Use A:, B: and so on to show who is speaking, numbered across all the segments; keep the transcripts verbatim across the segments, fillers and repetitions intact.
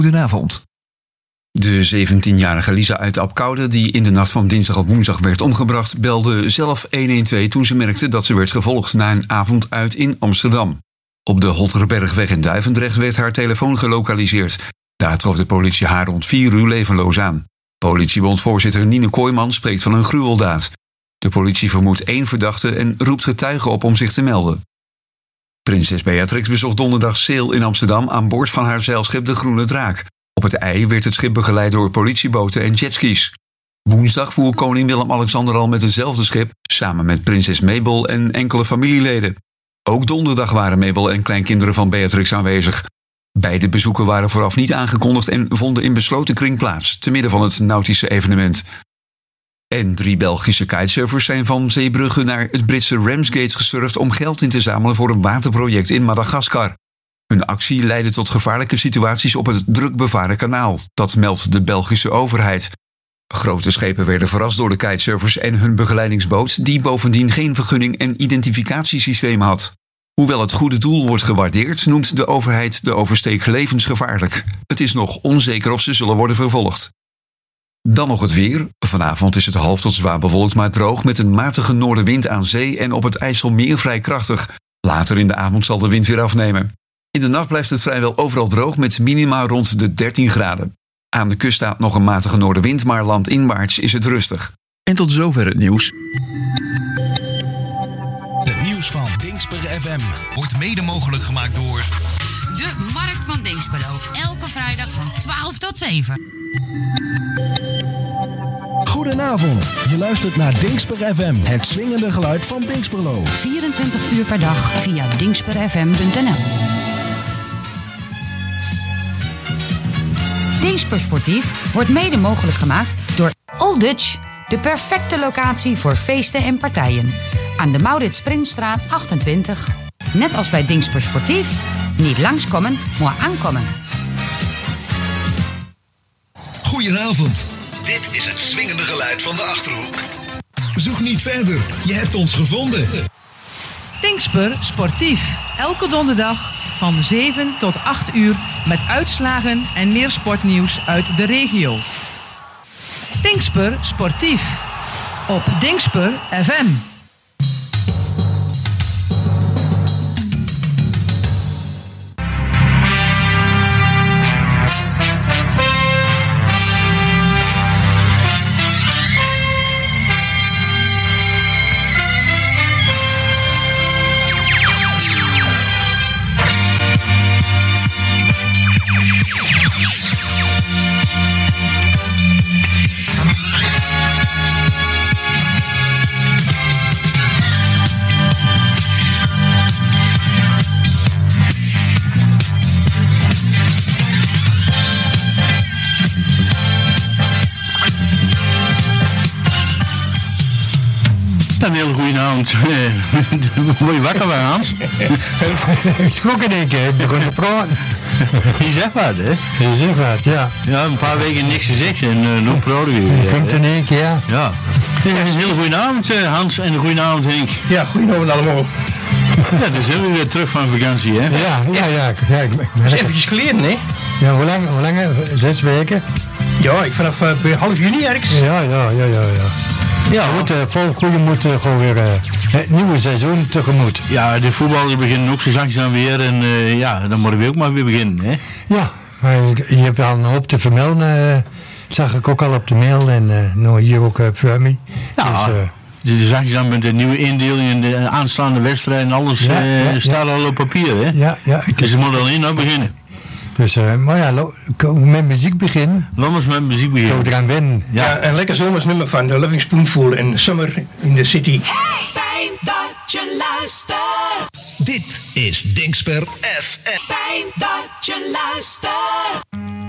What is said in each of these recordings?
A: Goedenavond. De zeventienjarige Lisa uit Apkoude, die in de nacht van dinsdag op woensdag werd omgebracht, belde zelf honderdtwaalf toen ze merkte dat ze werd gevolgd na een avond uit in Amsterdam. Op de Hotterbergweg in Duivendrecht werd haar telefoon gelokaliseerd. Daar trof de politie haar rond vier uur levenloos aan. Politiebondvoorzitter Nine Kooijman spreekt van een gruweldaad. De politie vermoedt één verdachte en roept getuigen op om zich te melden. Prinses Beatrix bezocht donderdag Seel in Amsterdam aan boord van haar zeilschip de Groene Draak. Op het IJ werd het schip begeleid door politieboten en jetskis. Woensdag voer koning Willem-Alexander al met hetzelfde schip, samen met prinses Mabel en enkele familieleden. Ook donderdag waren Mabel en kleinkinderen van Beatrix aanwezig. Beide bezoeken waren vooraf niet aangekondigd en vonden in besloten kring plaats, te midden van het nautische evenement. En drie Belgische kitesurfers zijn van Zeebrugge naar het Britse Ramsgate gesurfd om geld in te zamelen voor een waterproject in Madagaskar. Hun actie leidde tot gevaarlijke situaties op het druk bevaren kanaal. Dat meldt de Belgische overheid. Grote schepen werden verrast door de kitesurfers en hun begeleidingsboot, die bovendien geen vergunning en identificatiesysteem had. Hoewel het goede doel wordt gewaardeerd, noemt de overheid de oversteek levensgevaarlijk. Het is nog onzeker of ze zullen worden vervolgd. Dan nog het weer. Vanavond is het half tot zwaar bewolkt, maar droog met een matige noordenwind aan zee en op het IJsselmeer vrij krachtig. Later in de avond zal de wind weer afnemen. In de nacht blijft het vrijwel overal droog met minima rond de dertien graden. Aan de kust staat nog een matige noordenwind, maar landinwaarts is het rustig. En tot zover het nieuws.
B: Het nieuws van Dingsper F M wordt mede mogelijk gemaakt door...
C: De Markt van Dinxperlo. Elke vrijdag van twaalf tot zeven.
D: Goedenavond. Je luistert naar Dingsper F M. Het swingende geluid van Dinxperlo.
C: vierentwintig uur per dag via dingsper f m punt n l. Dingsper Sportief wordt mede mogelijk gemaakt door Old Dutch. De perfecte locatie voor feesten en partijen. Aan de Maurits Printstraat achtentwintig. Net als bij Dingsper Sportief. Niet langskomen, maar aankomen.
B: Goedenavond. Dit is het swingende geluid van de Achterhoek. Zoek niet verder. Je hebt ons gevonden.
E: Dingsper Sportief. Elke donderdag van zeven tot acht uur met uitslagen en meer sportnieuws uit de regio. Dingsper Sportief. Op Dingsper F M.
F: Een hele goede avond. Word je wakker, Hans?
G: Ik schrok in één keer, ik begon te praten.
F: Je zegt wat, hè?
G: Je zegt wat, ja.
F: Ja, een paar weken niks gezegd en uh, nu praten we weer.
G: Je komt in één keer, ja.
F: Ja. Een hele goede avond, uh, Hans, en een goede avond, Henk.
G: Ja, goedenavond allemaal.
F: Ja, dan zijn we weer terug van vakantie, hè?
G: Ja, ja, ja. ja ik,
H: dat is eventjes geleden, hè?
G: Ja, hoe lang? Hoe lang? Zes weken?
H: Ja, ik vanaf uh, half juni ergens.
G: Ja, ja, ja, ja, ja. Ja, goed, uh, vol goede moet uh, gewoon weer uh, het nieuwe seizoen tegemoet.
F: Ja, de voetballers beginnen ook zo zachtjes aan weer en uh, ja, dan moeten we ook maar weer beginnen, hè?
G: Ja, maar je hebt al een hoop te vermelden, uh, zag ik ook al op de mail en uh, nou hier ook uh, voor mij.
F: Ja,
G: dus, uh,
F: dus zachtjes aan met de nieuwe indeling en de aanstaande wedstrijden en alles
G: ja,
F: uh,
G: ja,
F: staat
G: ja.
F: al op papier, hè?
G: Ja, ja.
F: Dus ze moeten alleen nog beginnen.
G: Dus, uh, maar ja, lo- met muziek beginnen.
F: Laat ons met muziek beginnen.
G: Zo eraan wennen.
H: Ja. ja, een lekker zomersnummer van The Loving Spoonful en Summer in the City.
B: Fijn dat je luistert. Dit is Dingsper F M. Fijn dat je luistert.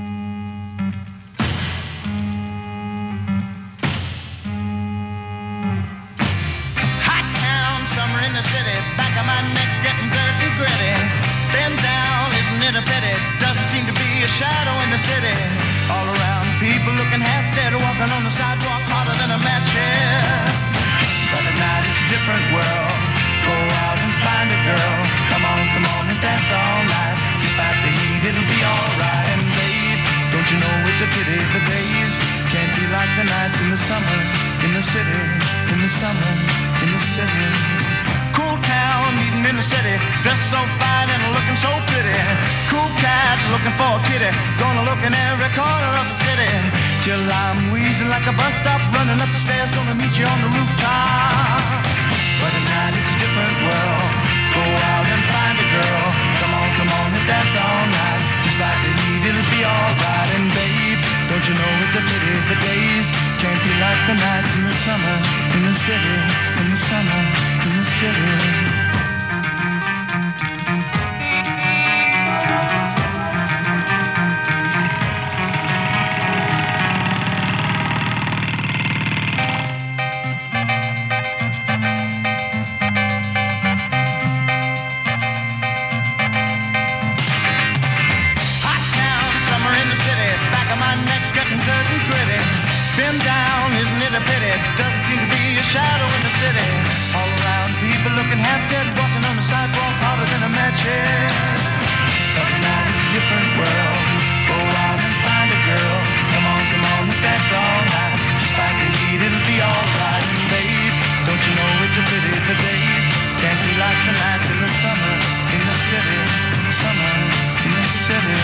I: Hot town, summer in the city. Back of my neck getting dirt and gritty. Bend down, isn't it a pity? Doesn't seem to be a shadow in the city. All around, people looking half dead, walking on the sidewalk harder than a match here. But at night it's a different world. Go out and find a girl. Come on, come on and dance all night. Despite the heat, it'll be alright. And babe, it's a pity the days can't be like the nights in the summer, in the city, in the summer, in the city. Cool town, meeting in the city, dressed so fine and looking so pretty. Cool cat, looking for a kitty, gonna look in every corner of the city. Till I'm wheezing like a bus stop, running up the stairs, gonna meet you on the rooftop. But at night it's a different world, go out and find a girl. Come on, come on and dance all night, despite the heat it'll be alright. And babe, don't you know it's a pity the days can't be like the nights in the summer, in the city, in the summer, in the city. Doesn't seem to be a shadow in the city. All around, people looking half dead, walking on the sidewalk harder than a match head. But now it's a different world. Go out and find a girl. Come on, come on, and dance all night. Despite the heat, it'll be alright. And babe, don't you know it's a pity the days can't be like the nights in the summer, in the city, summer, in the city.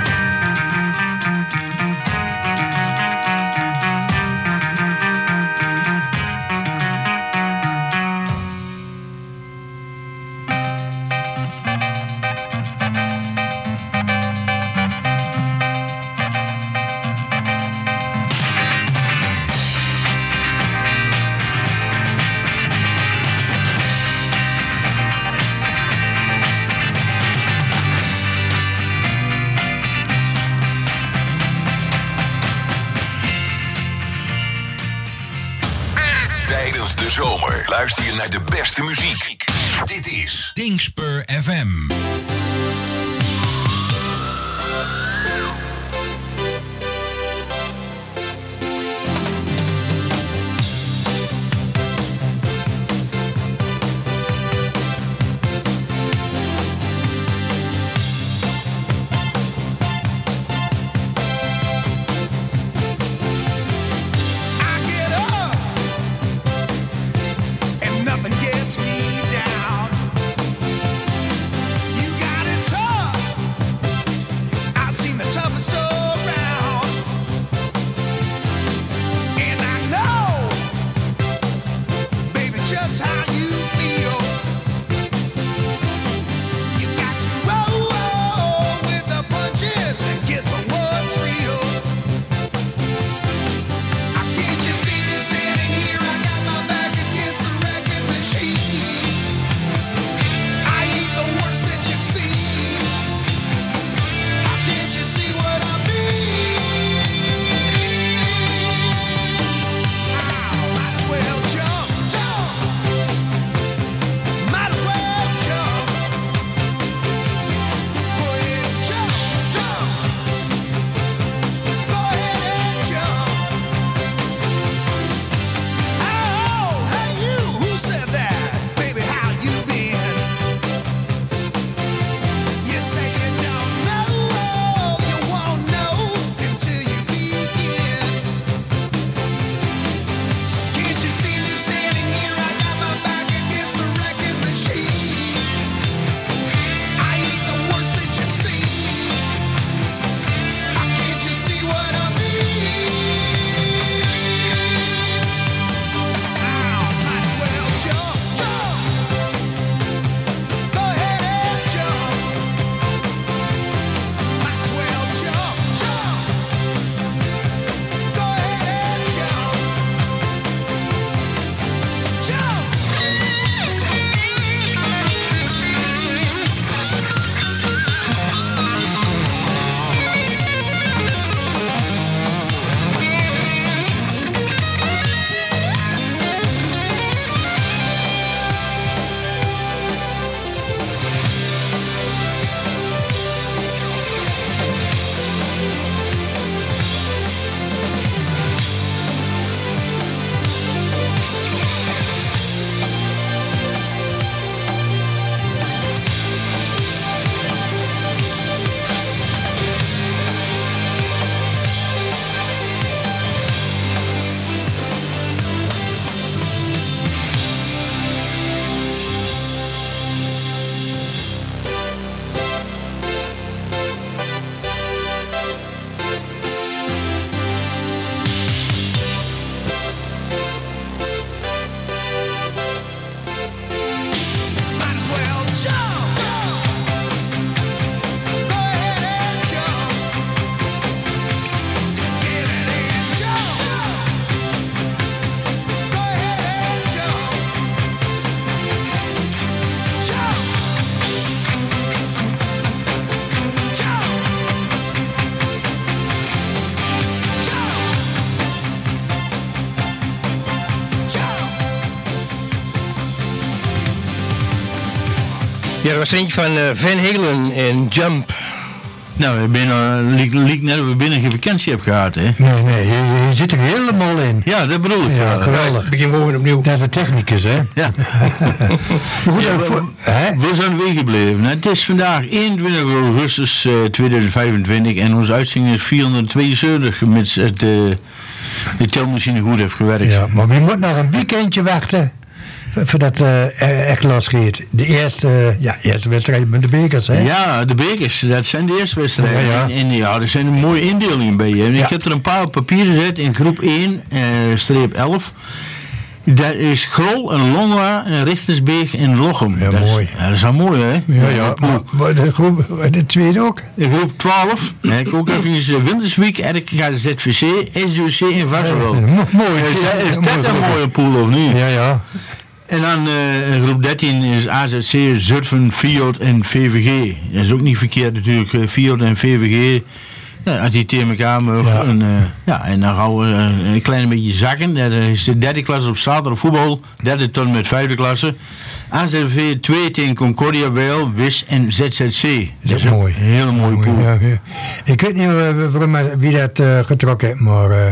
B: Luister je naar de beste muziek. Dit is Dingspur F M.
I: Nothing gets me down. You got it.
H: Ja, dat was eentje van uh, Van Halen en Jump.
F: Nou, we binnen, liek, liek net dat we binnen geen vakantie hebben gehad, hè?
G: Nee, nee, je, je zit er helemaal in.
F: Ja, dat bedoel ik.
G: Ja, geweldig.
H: Ik begin gewoon opnieuw.
G: Dat is de technicus, hè?
F: Ja.
G: Maar goed,
F: Ja,
G: uh,
F: we,
G: voor- hè?
F: we zijn weer gebleven. Het is vandaag eenentwintig augustus uh, tweeduizend vijfentwintig en onze uitzending is vierhonderdtweeënzeventig, mits het, uh, de telmachine goed heeft gewerkt.
G: Ja, maar wie moet nog een weekendje wachten voordat uh, echt losgeeft. De eerste, uh, ja, eerste wedstrijd met de bekers, hè?
F: Ja, de bekers, dat zijn de eerste wedstrijden.
G: Ja, ja.
F: En, en ja, er zijn een mooie indelingen bij je.
G: Ja.
F: Ik heb er een paar op papier gezet in groep één, uh, streep elf. Dat is Grol en Lonwa en Richtersbeek en Lochem.
G: Ja,
F: dat
G: mooi.
F: Is, ja, dat is wel mooi, hè?
G: Ja, ja. Maar, maar de, groep, de tweede ook?
F: In groep twaalf heb ik ook even Winterswijk, R K Z V C, S U C en Varsel.
G: Ja, mo- mooi.
F: Is dat, is
G: Ja,
F: dat
G: mooi
F: een
G: groep.
F: mooie pool of niet?
G: Ja, ja.
F: En dan uh, in groep dertien is A Z C, Zutphen, Fiat en V V G. Dat is ook niet verkeerd natuurlijk, uh, Fiat en V V G. Ja, als die tegen elkaar mogen.
G: Ja.
F: En, uh, ja, en dan gaan we uh, een klein beetje zakken. Dat is de derde klasse op zaterdag voetbal. Derde tot met vijfde klasse. A Z V twee tegen Concordia Weil, W I S en Z Z C.
G: Dat is mooi.
F: Een hele mooie
G: Mooi,
F: pool.
G: ja, ja. Ik weet niet uh, waarom, wie dat uh, getrokken heeft, maar uh,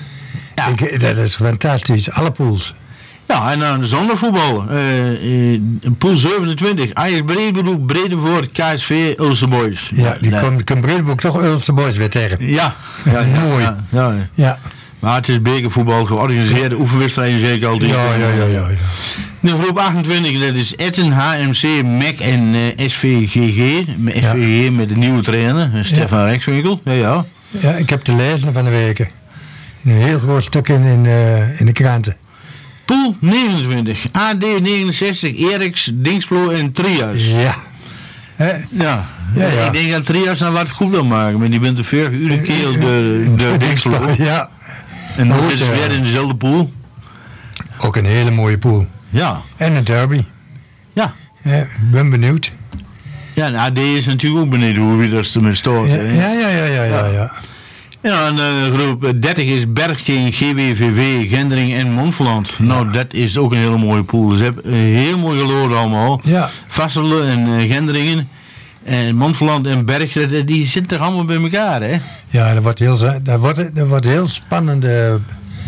F: Ja.
G: ik, dat is fantastisch. Alle pools.
F: Ja, en dan de zondervoetbal. Uh, uh, pool zevenentwintig. Ajax Bredevoort, Bredevoort, K S V, Ulster Boys.
G: Ja, die
F: Nee.
G: komt kan Bredevoort toch Ulster Boys weer tegen.
F: Ja, ja, ja,
G: Mooi.
F: Ja, ja.
G: Ja.
F: Maar het is bekervoetbal, georganiseerde oefenwedstrijden zeker altijd.
G: Ja, ja, ja, ja, ja.
F: De groep achtentwintig, dat is Etten, H M C, M E C en uh, S V G G. Met S V G met de nieuwe trainer, uh, Stefan Rijkswinkel. Ja, ja.
G: Ja, ik heb te lezen van de weken. Een heel groot stuk in, in, uh, in de kranten.
F: Pool negenentwintig, A D negenenzestig, Eriks, Dingsplo en Trias.
G: Ja. Hè?
F: Ja.
G: Ja, ja.
F: Ik denk dat Trias nou wat goed wil maken, maar die bent de veertig uur keer de, de Dingsplo.
G: Ja.
F: En dan
G: Goed,
F: is het
G: uh,
F: weer in dezelfde pool.
G: Ook een hele mooie pool.
F: Ja.
G: En een derby.
F: Ja.
G: Ja, ik ben benieuwd.
F: Ja, en A D is natuurlijk ook benieuwd hoe wie dat ermee stoort.
G: Ja,
F: hè.
G: ja, ja, ja, ja, ja. ja.
F: Ja, en uh, groep dertig is Berg tegen G W V V, Gendring en Montferland. Nou, dat is ook een hele mooie pool. Ze hebben uh, heel mooi geloren allemaal.
G: Ja.
F: Vasselen en uh, Gendringen. En Montferland en Berg, dat- die zitten toch allemaal bij elkaar, hè?
G: Ja, dat wordt heel, za- dat wordt, dat wordt heel spannende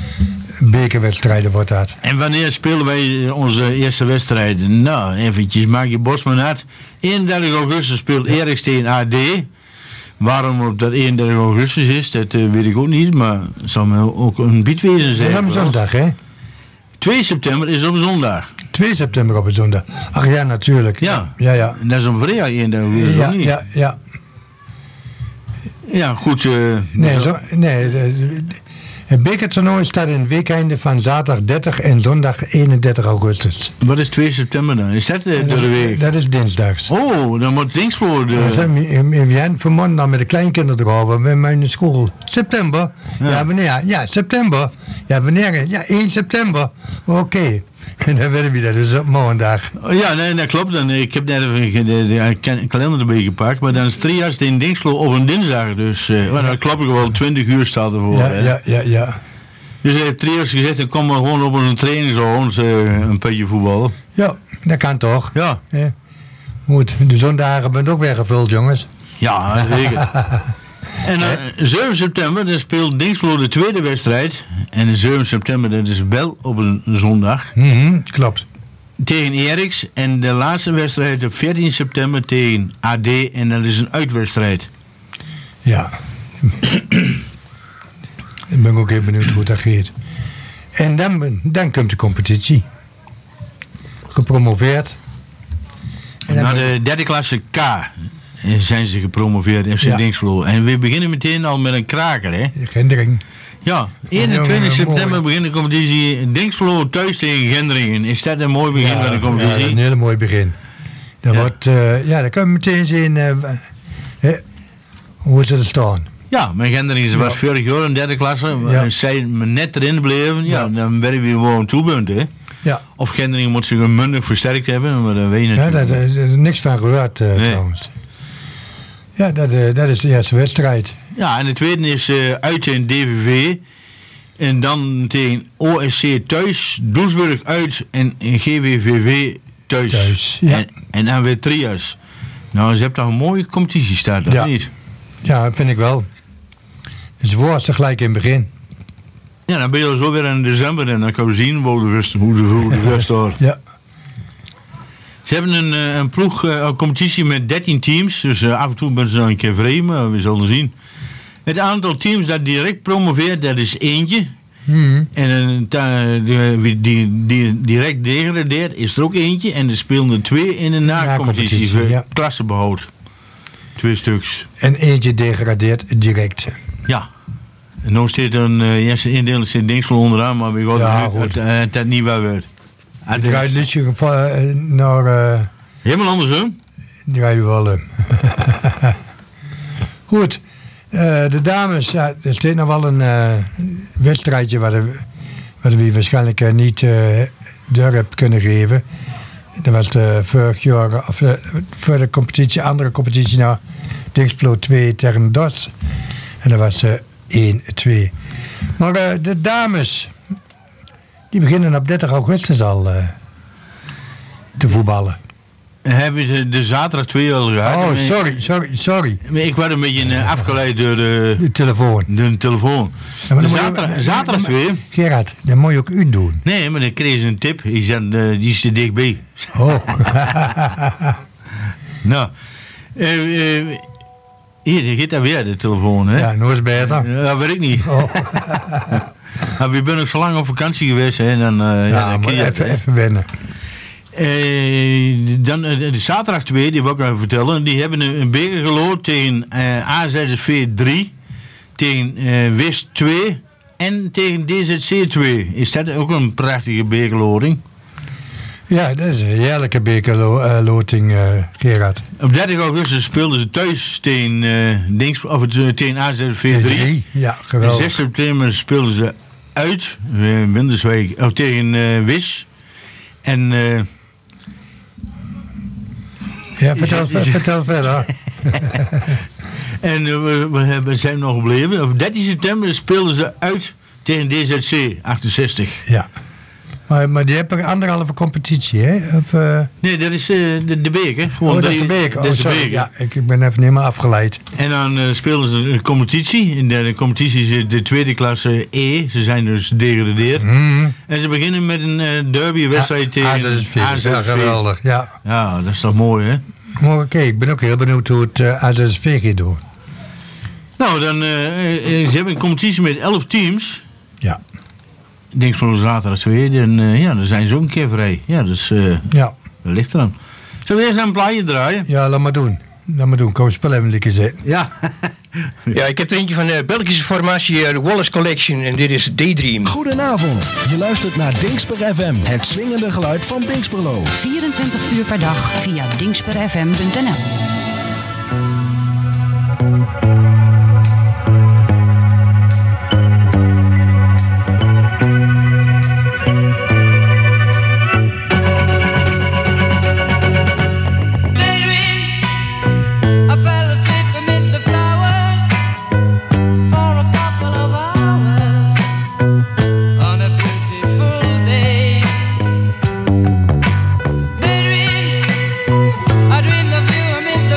G: bekerwedstrijden wordt dat.
F: En wanneer spelen wij onze eerste wedstrijden? Nou, eventjes, maak je borst maar nat. eenendertig augustus speelt Eriks tegen A D. Waarom op dat eenendertig augustus is, dat uh, weet ik ook niet, maar het zal me ook een biedwezen zijn.
G: En op een zondag, hè?
F: twee september is op zondag.
G: twee september op een zondag. Ach ja, natuurlijk.
F: Ja.
G: Ja, ja.
F: En dat is een vrijdag eenendertig augustus,
G: Ja,
F: of niet?
G: ja, ja.
F: Ja, goed. Uh,
G: Nee, zo, nee de- de- het bekertoernooi staat in het weekende van zaterdag dertig en zondag eenendertig augustus.
F: Wat is twee september dan? Is dat uh, door de week?
G: Dat is dinsdags.
F: Oh, dan moet Dingspoor...
G: We
F: De...
G: zijn in vanmorgen dan met de kleinkinderen erover bij mijn school. September? Ja,
F: Ja.
G: wanneer? Ja, september. Ja, wanneer? Ja, één september. Oké. En dan weten we dat dus op morgendag.
F: Oh, ja, nee, dat klopt. Dan, ik heb net even de, de, de kalender erbij gepakt. Maar dan is Trias in Dingslo op een dinsdag. Dus uh, well, dan klop ik wel twintig uur staat ervoor.
G: Ja,
F: hè.
G: ja, ja, ja.
F: Dus hij heeft Trias gezegd, dan kom maar gewoon op een trainingsavond uh, een beetje voetballen.
G: Ja, dat kan toch?
F: Ja,
G: Ja. Goed, de zondagen bent ook weer gevuld, jongens.
F: ja zeker. En dan zeven september, dan speelt Dingslo de tweede wedstrijd. En zeven september, dat is wel op een zondag.
G: Mhm, klopt.
F: Tegen Eriks. En de laatste wedstrijd op veertien september tegen A D. En dat is een uitwedstrijd.
G: Ja. Ik ben ook even benieuwd hoe dat gaat. En dan, dan komt de competitie. Gepromoveerd. En dan
F: Naar de derde klasse K zijn ze gepromoveerd, F C
G: Ja.
F: Dingslo. En we beginnen meteen al met een kraker, hè?
G: Gendring.
F: Ja, eenentwintig
G: Ja,
F: september
G: mooi.
F: begint de competitie. Dingslo thuis tegen Gendringen. Is dat een mooi begin van de
G: ja, dat
F: competitie?
G: is een hele mooi begin. Dat
F: Ja.
G: wordt, uh, ja, dan kan je meteen zien uh, uh, hoe ze er staan.
F: Ja, maar Gendringen was
G: Ja.
F: vorig jaar in derde klasse.
G: Ja.
F: En zijn net erin bleven. Ja,
G: Ja.
F: dan werden we gewoon toebunt, hè?
G: Ja,
F: Of Gendringen moet zich mundig versterkt hebben, maar dat weet je
G: ja
F: natuurlijk.
G: daar is niks van gehoord uh,
F: Nee.
G: trouwens. Ja, dat, uh, dat is de eerste wedstrijd.
F: Ja, en de tweede is uh, uit in D V V. En dan tegen O S C thuis, Doesburg uit en G W V V thuis.
G: Thuis, ja.
F: En, en dan weer trias. Nou, ze hebben toch een mooie competitie staan, of
G: Ja.
F: niet?
G: Ja, dat vind ik wel. Het is woord ze gelijk in het begin.
F: Ja, dan ben je zo weer in december en dan kan we zien hoe de rust, hoe de, hoe de rust wordt.
G: Ja.
F: Ze hebben een, eh, een ploeg, eh, een competitie met dertien teams. Dus uh, af en toe ben ze dan een keer vreemd, maar we zullen zien. Het aantal teams dat direct promoveert, dat is eentje.
G: Hmm.
F: En een ta- de, die, die, die direct degradeert, is er ook eentje. En er spelen er twee in de na-competitie
G: Na-competitie,
F: voor
G: ja.
F: klassebehoud. Twee stuks.
G: En eentje degradeert direct.
F: Ja. En nu staat een uh, eerste indeling zit links van onderaan, maar we gaan
G: Ja,
F: het,
G: goed.
F: het, het, het niet waar werd.
G: Het draait liedje uh, naar... Uh,
F: Helemaal andersom.
G: draai je wel um. Goed. Uh, de dames, ja, er staat nog wel een uh, wedstrijdje waar, de, waar we waarschijnlijk uh, niet uh, deur hebben kunnen geven. Dat was uh, vorig jaar, of uh, voor de competitie, andere competitie naar Dingsplo twee tegen Dos. En dat was uh, één twee. Maar uh, de dames, die beginnen op dertig augustus al uh, te voetballen.
F: Hebben we de, de zaterdag twee al gehad.
G: Oh,
F: Maar-
G: sorry, sorry, sorry.
F: maar Ik werd een beetje uh, afgeleid door de,
G: De telefoon.
F: de telefoon.
G: Ja, maar
F: de
G: dan moet je-
F: zaterdag, zaterdag
G: maar-
F: twee.
G: Gerard, dat moet je ook u doen.
F: Nee, maar dan kreeg ze een tip. Die, zei, uh, die is te dichtbij.
G: Oh.
F: Nou, uh, uh, hier, hier gaat daar weer de telefoon, hè?
G: Ja, nog eens beter.
F: Ja, dat weet ik niet.
G: Oh.
F: Maar we zijn ook zo lang op vakantie geweest, hè? En dan, uh, ja,
G: Ja,
F: dan
G: moet
F: kun je
G: even,
F: het, hè.
G: even wennen.
F: Eh, dan, eh, de zaterdag twee, die wil ik even vertellen. Die hebben een, een beker gelood tegen eh, A Z V drie, tegen eh Wist twee en tegen D Z C twee. Is dat ook een prachtige bekerloting?
G: Ja, dat is een heerlijke bekerloting, uh, Gerard.
F: Op dertig augustus speelden ze thuis tegen, eh, Dings, of het, eh, tegen A Z V drie.
G: Ja,
F: En
G: geweldig.
F: zes september speelden ze uit, uh, Winterswijk, of tegen eh Wis. En eh,
G: Ja, vertel,
F: Is het- is het-
G: vertel verder.
F: En uh, we, we, hebben- we zijn nog gebleven. Op dertien september speelden ze uit tegen D Z C achtzestig.
G: Ja. Maar, maar die hebben een anderhalve competitie, hè? Of, uh,
F: Nee, dat is uh, de, de beker. Gewoon
G: oh, dat is de
F: drie-
G: beker.
F: Dat
G: Oh,
F: is de
G: sorry.
F: beker.
G: Ja, ik, ik ben even helemaal afgeleid.
F: En dan uh, speelden ze een competitie. In de, de competitie zit de tweede klasse E. Ze zijn dus gedegradeerd.
G: Mm.
F: En ze beginnen met een uh, derbywedstrijd tegen
G: Ah, dat is veel.
F: A Z V.
G: Ja, geweldig. Ja.
F: Ja, dat is toch mooi, hè?
G: Maar oké, ik ben ook heel benieuwd hoe het uh, A Z V gaat doen.
F: Nou, dan, uh, uh, ze hebben een competitie met elf teams.
G: Ja.
F: Ik denk van de zaterdag twee. En uh, ja, dan zijn ze ook een keer vrij. Ja, dus uh,
G: Ja.
F: dat ligt eraan. Zullen we eerst een plaatje draaien?
G: Ja, laat maar doen. Laat maar doen. Kom, spel even lekker zitten.
F: Ja.
H: Ja, ik heb er eentje van de Belgische formatie, eh, de Wallace Collection. En dit is Daydream.
D: Goedenavond. Je luistert naar Dingsper F M. Het swingende geluid van Dingsperlo.
C: vierentwintig uur per dag via dingsper f m punt n l.
J: I fell asleep amid the flowers for a couple of hours on a beautiful day. Daydream, I dreamed of you amid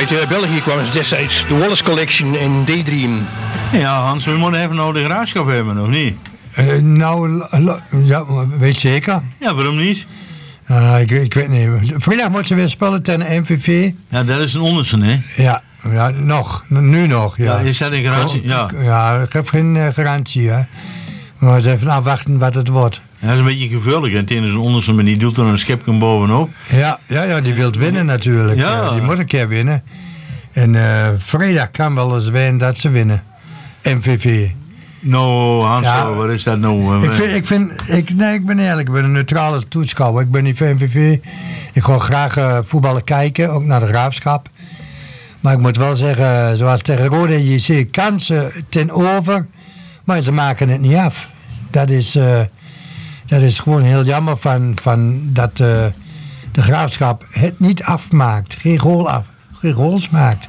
H: Uit uh, België kwam ze destijds de Wallace Collection en Daydream.
F: Ja, Hans, we moeten even nou de Graafschap hebben, of niet?
G: Uh, nou, ja, weet zeker.
F: Ja, waarom niet?
G: Uh, ik, ik weet niet. Vrijdag moeten ze weer spelen tegen M V V.
F: Ja, dat is een onderste, hè?
G: Ja, ja nog. Nu nog, ja.
F: Ja, is dat een garantie? Ja.
G: Ja, ik heb geen uh, garantie, hè. We moeten even afwachten wat het wordt.
F: Ja, dat is een beetje gevaarlijk. En tegen zo'n onderste, maar die doet er een schepje bovenop.
G: Ja, ja, ja, die wil winnen natuurlijk.
F: Ja.
G: Uh, die moet een keer winnen. En uh, vrijdag kan wel eens winnen dat ze winnen. M V V.
F: Nou, Hans,
G: Ja.
F: wat is dat nou?
G: Ik, vind, ik, vind, ik, nee, ik ben eerlijk, ik ben een neutrale toeschouwer. Ik ben niet van M V V. Ik ga graag uh, voetballen kijken, ook naar de Graafschap. Maar ik moet wel zeggen, zoals tegen Rode J C, kansen ten over, maar ze maken het niet af. Dat is, uh, dat is gewoon heel jammer van, van dat uh, de Graafschap het niet afmaakt. Geen goal af, geen goals maakt.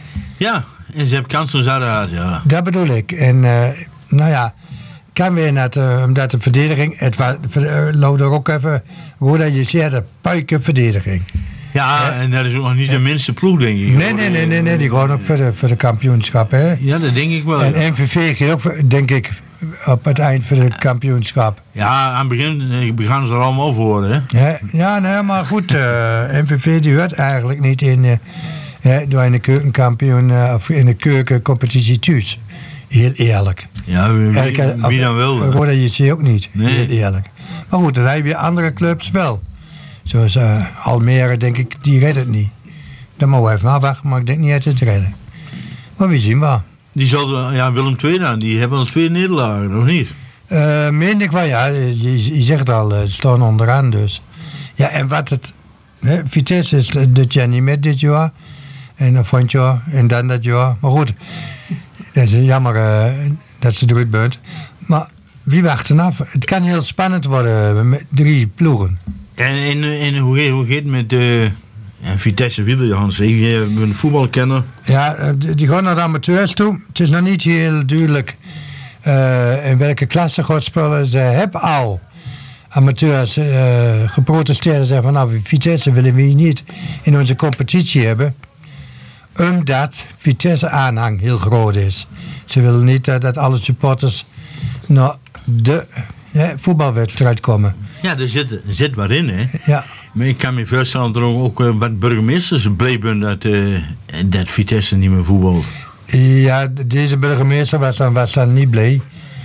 F: Ja, en ze hebben kansen zat uit, ja.
G: Dat bedoel ik. En uh, nou ja, kan weer net, uh, omdat de verdediging, het was, uh, loopt er ook even, hoe dat je ziet, de puiken verdediging.
F: Ja, en dat is ook nog niet de minste ploeg, denk ik.
G: Nee, nee, nee, nee, nee, die gaan ook voor de, voor de kampioenschap, hè.
F: Ja, dat denk ik wel.
G: En M V V gaat ook, voor- denk ik, op het eind voor de kampioenschap.
F: Ja, aan het begin eh, gaan ze er allemaal voor, hè.
G: Ja, ja nee, maar goed, uh, M V V die hoort eigenlijk niet in, uh, hè, door in de keukenkampioen, uh, of in de keukencompetitie thuis. Heel eerlijk.
F: Ja, wie, wie,
G: Elke-
F: wie dan wel.
G: Roda J C ook niet,
F: Nee.
G: heel eerlijk. Maar goed, dan heb je andere clubs wel. Zoals uh, Almere, denk ik, die redt het niet. Dan mogen we even afwachten, maar ik denk niet uit het redden. Maar we zien wel.
F: Die zouden, ja, Willem twee dan, die hebben al twee nederlagen, nog niet?
G: Uh, meen ik wel, ja. Je, je zegt al, uh, ze staan onderaan dus. Ja, en wat het... Hè, Vitesse is dit jaar niet met dit jaar. En dan vond jaar, en dan dat jaar. Maar goed, dat is jammer uh, dat ze eruit bent. Maar wie wacht er af? Het kan heel spannend worden met drie ploegen.
F: En, en, en hoe, hoe gaat het met de ja, Vitesse Wieler, Hans? Je bent een voetbalkenner.
G: Ja, uh, die die gaan naar de amateurs toe. Het is nog niet heel duidelijk uh, in welke klasse gaat spelen. Ze hebben al amateurs uh, geprotesteerd en zeggen van nou, Vitesse willen we hier niet in onze competitie hebben. Omdat Vitesse aanhang heel groot is. Ze willen niet uh, dat alle supporters naar de uh, voetbalwedstrijd komen.
F: Ja, er zit, er zit wat in, hè.
G: Ja.
F: Maar ik kan me voorstellen dat er ook uh, wat burgemeesters blij zijn dat, uh, dat Vitesse niet meer voetbalt.
G: Ja, deze burgemeester was dan, was dan niet blij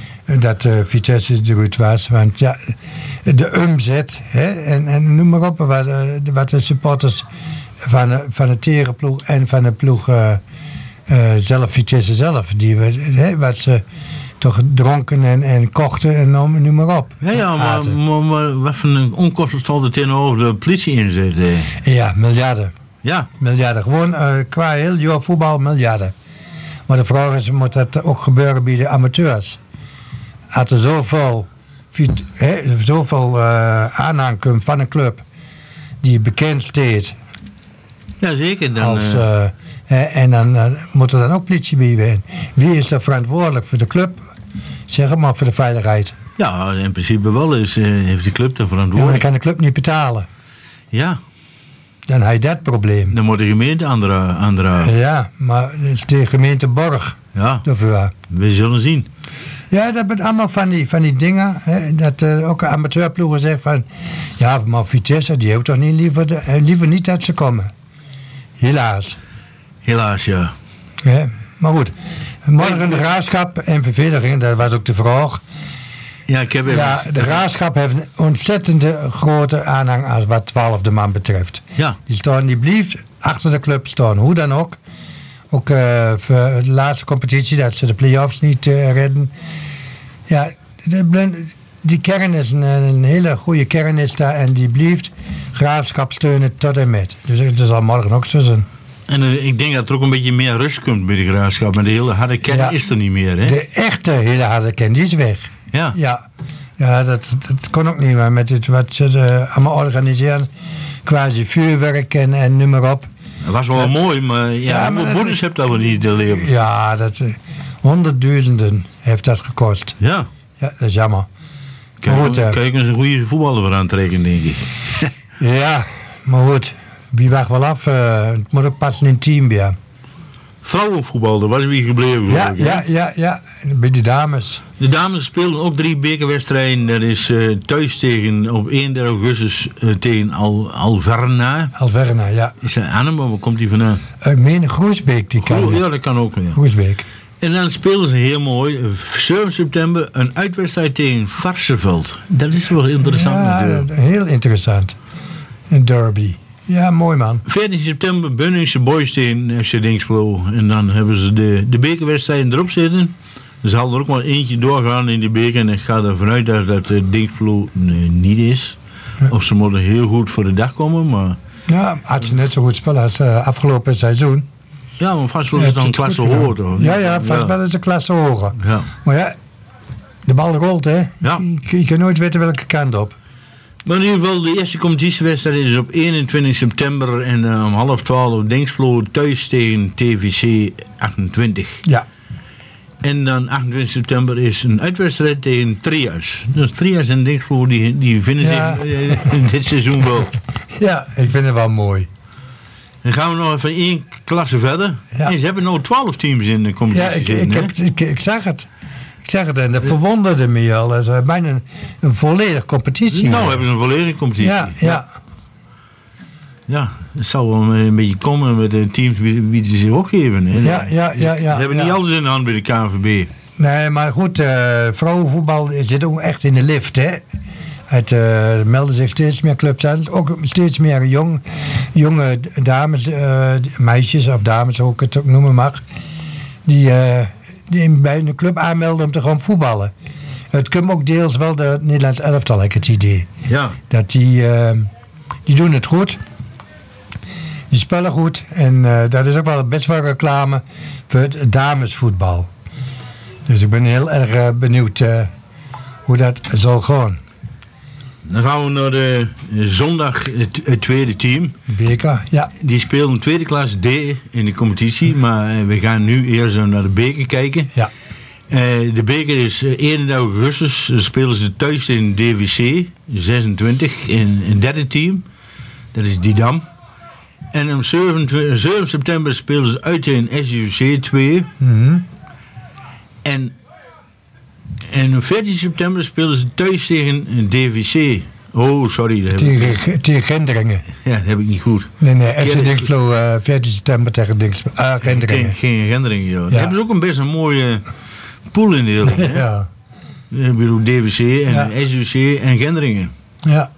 G: dat uh, Vitesse eruit was. Want ja, de omzet, hè, en, en noem maar op, wat, uh, wat de supporters van de, van de tegenploeg en van de ploeg uh, uh, zelf, Vitesse zelf, die, hè, wat ze toch dronken en, en kochten en noem, noem maar op.
F: Ja, ja, maar,
G: Aten.
F: maar, maar wat voor een onkosten stond er tegenover de politie inzet? Eh?
G: Ja, miljarden.
F: Ja.
G: Miljarden. Gewoon uh, qua heel jaar voetbal miljarden. Maar de vraag is, moet dat ook gebeuren bij de amateurs? Als er zoveel, vit- hè, zoveel uh, aanhang komt van een club die bekend staat
F: Ja, zeker. Dan,
G: als,
F: eh,
G: uh, hè, en dan uh, moet er dan ook politie bij zijn. Wie is er verantwoordelijk voor de club? Zeg maar voor de veiligheid.
F: ja, in principe wel is, eh, heeft de club de
G: Ja, maar dan
F: verantwoordelijkheid.
G: kan de club niet betalen.
F: Ja,
G: Dan heb je dat probleem.
F: dan moet de gemeente aan aandragen.
G: Ja, maar het is de gemeente Borg
F: Ja,
G: daarvoor.
F: we zullen zien.
G: Ja, dat zijn allemaal van die, van die dingen. Hè, dat uh, ook amateurploegen zeggen van... Ja, maar Vitesse, die heeft toch niet liever, de, uh, liever niet dat ze komen. Helaas.
F: Helaas, ja.
G: Hè. Maar goed, morgen de Graafschap en V V, dat ging- dat was ook de vraag.
F: Ja, ik heb even...
G: Ja, de Graafschap heeft een ontzettende grote aanhang als wat twaalfde man betreft.
F: Ja.
G: Die staan, die blijft achter de club staan, hoe dan ook. Ook uh, voor de laatste competitie, dat ze de play-offs niet uh, redden. Ja, de blin- die kern is een, een hele goede kern is daar en die blijft Graafschap steunen tot en met. Dus dat zal morgen ook zo zijn.
F: En uh, ik denk dat er ook een beetje meer rust komt bij de Graafschap. Maar de hele harde kern
G: Ja.
F: is er niet meer, hè?
G: De echte hele harde kern, die is weg.
F: Ja.
G: Ja, ja dat, dat kon ook niet meer met dit, wat ze uh, allemaal organiseren. Quasi vuurwerk en, en noem maar op.
F: Dat was wel mooi, maar ja,
G: Ja, maar
F: hoeveel
G: dat-
F: boetes hebt dat wel niet te leven?
G: Ja, dat, uh, honderdduizenden heeft dat gekost.
F: Ja.
G: Ja, dat is jammer.
F: Kijk,
G: Goed, hè.
F: kijk eens een goede voetballer voor aantrekken, denk ik.
G: Ja, maar goed. wie wacht wel af. Uh, het moet ook passen in het team weer.
F: Vrouwenvoetbal, daar was wie gebleven.
G: Ja, ja, ja, ja. Bij de dames.
F: De dames speelden ook drie bekerwedstrijden. Dat is uh, thuis tegen op eenendertig augustus uh, tegen Al, Alverna.
G: Alverna, ja.
F: Is dat Arnhem, waar komt die vandaan?
G: Uh, ik meen Groesbeek, die kan.
F: Gro- ja, dat kan ook. Ja.
G: Groesbeek.
F: En dan speelden ze heel mooi, zeven september, een uitwedstrijd tegen Varsseveld. Dat is wel interessant.
G: Ja,
F: natuurlijk.
G: heel interessant. Een derby. Ja, mooi man.
F: veertien september, Bunningse Boys tegen F C Dinxperlo. En dan hebben ze de, de bekerwedstrijden erop zitten. Er zal er ook maar eentje doorgaan in de beker. En ik ga ervan uit dat dat Dinxperlo nee, niet is. Ja. Of ze moeten heel goed voor de dag komen. Maar...
G: Ja, had ze net zo goed spelen als uh, afgelopen seizoen.
F: Ja, maar vast wel is dan een klasse hoger toch?
G: Ja, ja, vast ja. wel is een klasse hoger.
F: Ja.
G: Maar ja, de bal rolt hè.
F: Ja.
G: Je, je kan nooit weten welke kant op.
F: Maar in ieder geval, de eerste competitiewedstrijd is op eenentwintig september en uh, om half twaalf Dinxperlo thuis tegen T V C achtentwintig.
G: Ja.
F: En dan achtentwintig september is een uitwedstrijd tegen Trias. Dus Trias en Dinxperlo die, die vinden ja. zich uh, dit seizoen wel.
G: Ja, ik vind het wel mooi.
F: Dan gaan we nog even één klasse verder.
G: Ja.
F: En ze hebben nu twaalf teams in de competitie.
G: Ja, ik,
F: zitten,
G: ik, heb, ik, ik zag het. Ik zeg het en dat verwonderde me al. Ze hebben bijna een, een volledige competitie.
F: Nou, hebben ze een volledige competitie.
G: Ja, ja.
F: Ja, het zal wel een beetje komen met de teams wie, wie ze zich opgeven. Hè.
G: Ja, ja, ja, ja.
F: Ze hebben
G: ja.
F: niet alles in de hand bij de K N V B.
G: Nee, maar goed, uh, vrouwenvoetbal zit ook echt in de lift, hè. Het uh, melden zich steeds meer clubs aan. Ook steeds meer jong, jonge dames, uh, meisjes of dames, hoe ik het ook noemen mag. Die, uh, die bij een club aanmelden om te gaan voetballen. Het komt ook deels wel de Nederlands elftal, heb ik het idee.
F: Ja.
G: Dat die, uh, die doen het goed. Die spelen goed. En uh, dat is ook wel best wel reclame voor het damesvoetbal. Dus ik ben heel erg uh, benieuwd uh, hoe dat zal gaan.
F: Dan gaan we naar de zondag het, het tweede team.
G: Beker, ja.
F: Die spelen tweede klas D in de competitie. Maar we gaan nu eerst naar de beker kijken.
G: Ja.
F: Uh, de beker is eenendertig augustus. Dan spelen ze thuis in D V C zesentwintig in een derde team. Dat is Didam. En op zeven september spelen ze uit in S U C twee.
G: Mm-hmm.
F: En, en op veertien september spelen ze thuis tegen D V C. Oh, sorry. Dat
G: tegen, ik... tegen Gendringen.
F: Ja, dat heb ik niet goed.
G: Nee, nee, F C Dinxperlo uh, veertien september tegen Dinxperlo. Uh, Gendringen.
F: Geen, geen Gendringen, joh. Ja. Daar hebben ze ook een best een mooie pool in de hele. Hè?
G: Ja.
F: Ik bedoel D V C en
G: ja.
F: S U C en Gendringen.
G: Ja.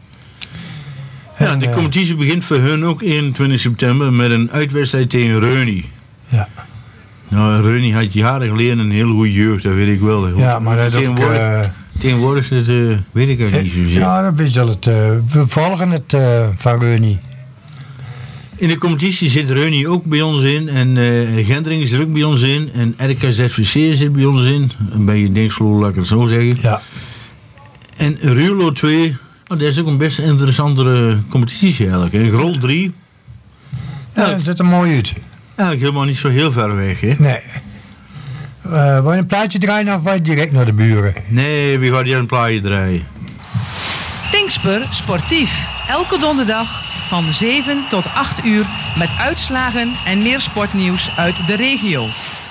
F: Ja, de competitie begint voor hun ook eenentwintig september met een uitwedstrijd tegen Reunie.
G: Ja.
F: Nou, Reunie had jaren geleden een hele goede jeugd, dat weet ik wel.
G: Ja, maar dat
F: tegenwoordig,
G: ook, uh,
F: tegenwoordig is het, uh, weet ik ook niet zozeer.
G: Ja, dat weet je het. Uh, we volgen het uh, van Reunie.
F: In de competitie zit Reunie ook bij ons in en uh, Gendringen zit ook bij ons in en R K Z V C zit bij ons in. Bij Dinxperlo, laat ik het zo zeggen.
G: Ja.
F: En Ruurlo twee... Oh, dat is ook een best interessantere competitie eigenlijk. En Grol drie.
G: Ja, dat ziet er mooi uit.
F: Eigenlijk helemaal niet zo heel ver weg, hè?
G: Nee. Uh, wil je een plaatje draaien of wil je direct naar de buren?
F: Nee, we gaan hier een plaatje draaien.
E: Dinxper Sportief. Elke donderdag van zeven tot acht uur met uitslagen en meer sportnieuws uit de regio.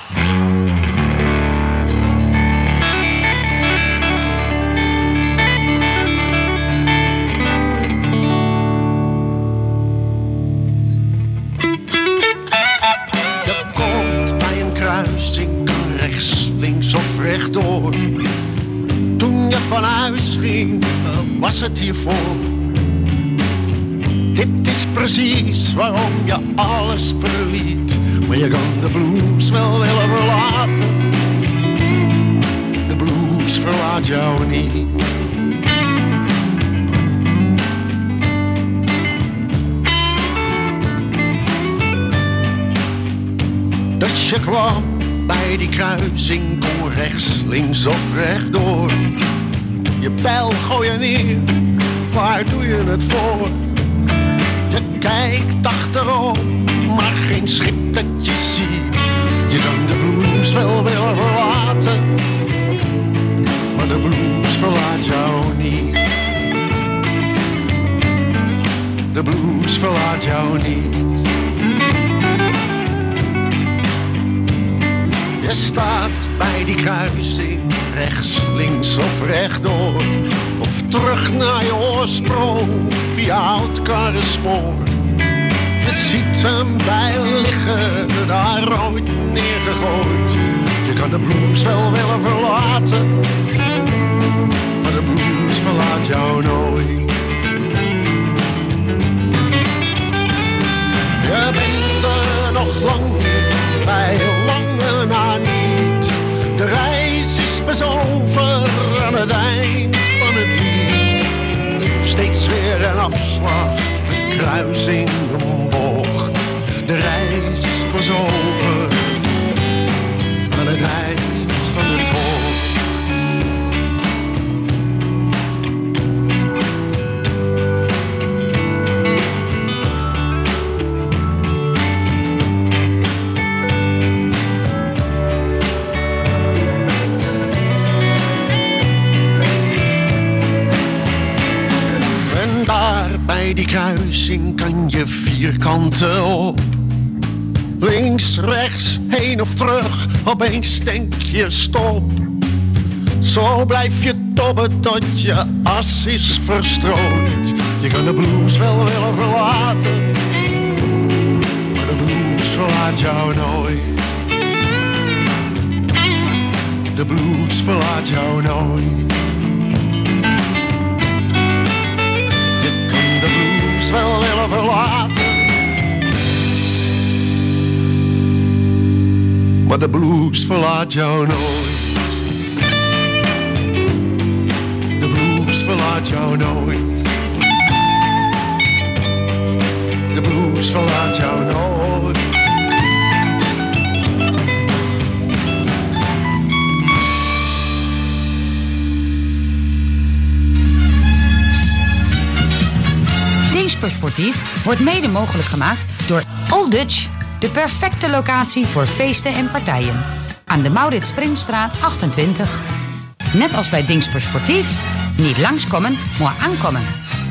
I: Of rechtdoor. Toen je van huis ging, was het hiervoor. Dit is precies waarom je alles verliet. Maar je kan de blues wel willen verlaten. De blues verlaat jou niet. Dus je kwam bij die kruising, kon rechts, links of rechtdoor. Je pijl gooi je neer, waar doe je het voor? Je kijkt achterom, maar geen schip dat je ziet. Je kan de blues wel willen verlaten, maar de blues verlaat jou niet. De blues verlaat jou
K: staat bij die kruising, rechts, links of rechtdoor. Of terug naar je oorsprong via oud karrenspoor. Je ziet hem bij liggen, daar ooit neergegooid. Je kan de blues wel willen verlaten, maar de blues verlaat jou nooit. Je bent er nog lang niet, bij lange na niet. De reis is pas over aan het eind van het lied. Steeds weer een afslag, een kruising, een bocht. De reis is pas over aan het eind van de tocht. En daar bij die kruising kan je vierkanten op. Links, rechts, heen of terug, opeens denk je stop. Zo blijf je tobben tot je as is verstrooid. Je kan de blues wel willen verlaten, maar de blues verlaat jou nooit. De blues verlaat jou nooit. Je kan de blues wel willen verlaten, maar de blues verlaat jou nooit. De blues verlaat jou nooit. De blues verlaat jou nooit.
C: Dingsper Sportief wordt mede mogelijk gemaakt door Old Dutch, de perfecte locatie voor feesten en partijen. Aan de Maurits Printstraat achtentwintig. Net als bij Dingsper Sportief, niet langskomen, maar aankomen.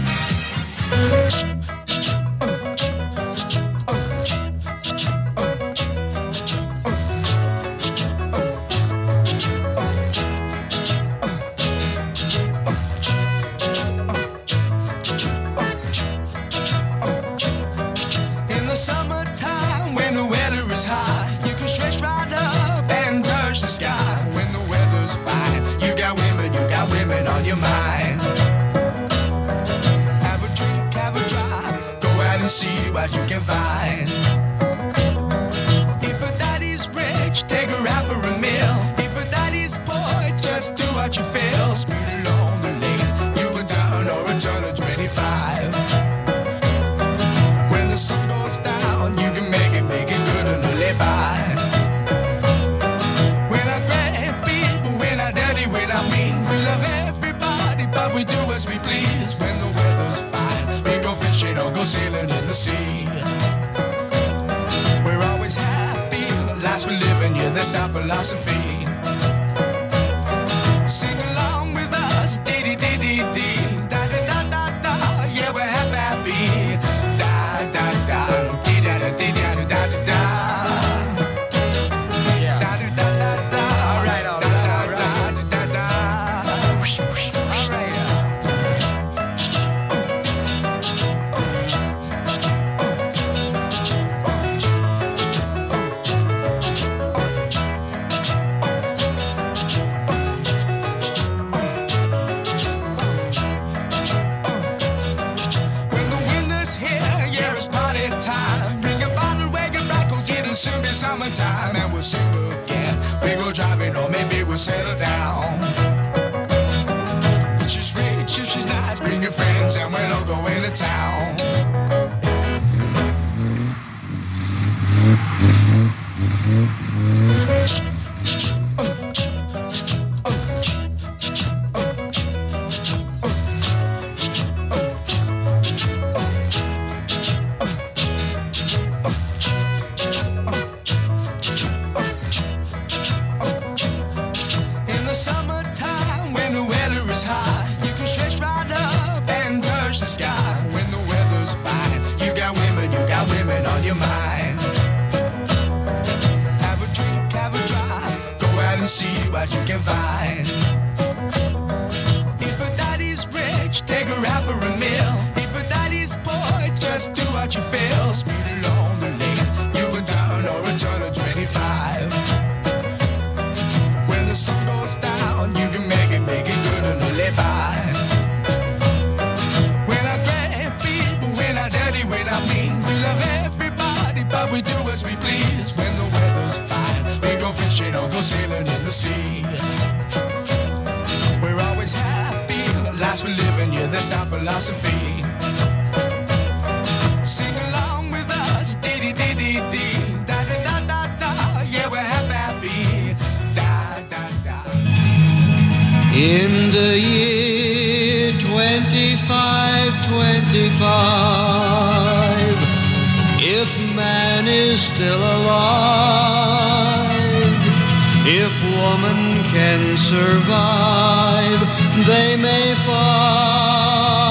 B: See what you can find. If a daddy's rich, take her out for a meal. If a daddy's poor, just do what you feel. Speed along the lane, you can turn or a turn of twenty-five. When the sun goes down, you can make it, make it good and live by. We're not great people, we're not dirty, we're not mean. We love everybody, but we do as we please. When the weather's fine, we go fishing or go sailing in the sea. We're always happy, lives we're living, yeah, that's our philosophy. Sing along with us, dee dee dee dee dee, da da da da da, yeah, we're happy, happy, da da da, dee da da dee da da da da da, da da da da da, all right, all right, all right, da da da, all right. Soon be summertime and we'll sing again. We go driving or maybe we'll settle down. If she's rich, if she's nice, bring your friends and we'll all go into town. Sky when the weather's fine. days when the weather's fine, we go fishing or go sailing in the sea. We're always happy, lives we're living, yeah, that's our philosophy. Sing along with us, dee dee dee dee, da da da da da, yeah, we're happy, happy, da da da.
L: In the year twenty-five twenty-five, if man is still alive, if woman can survive, they may find.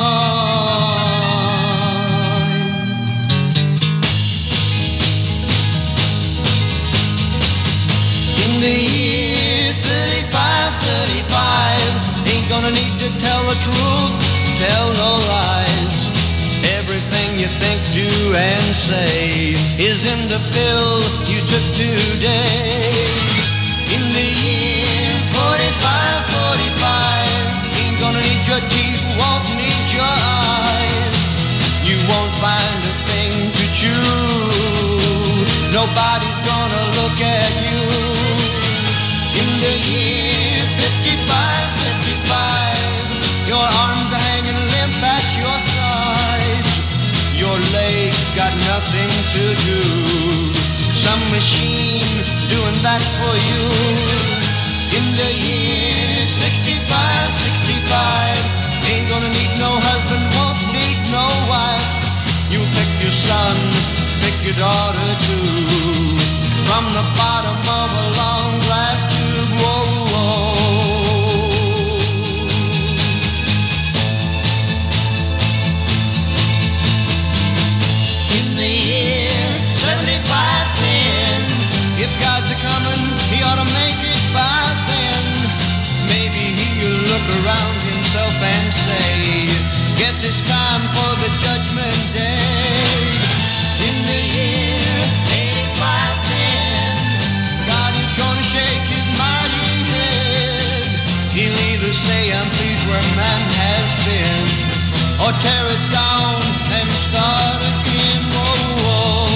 L: In the year thirty-five thirty-five, ain't gonna need to tell the truth, tell no lies. Everything you think, do, and say is in the pill you took today. In the year forty-five forty-five, ain't gonna need your teeth, won't need your eyes. You won't find a thing to chew, nobody's gonna look at you. In the year fifty-five fifty-five, your arms are hanging limp at your sides. Your legs got nothing to do, some machine doing that for you. In the year sixty-five sixty-five, ain't gonna need no husband, won't need no wife. You pick your son, pick your daughter too, from the bottom of a long glass tube. Whoa, whoa. In the year seventy-five ten, if God's a-comin', he ought to make it by then. Maybe he'll look around himself and say, guess it's time for the judgment day. In the year eighty-five ten, God is gonna shake his mighty head. He'll either say, I'm pleased where man has been, or tear it down and start again. Whoa, whoa.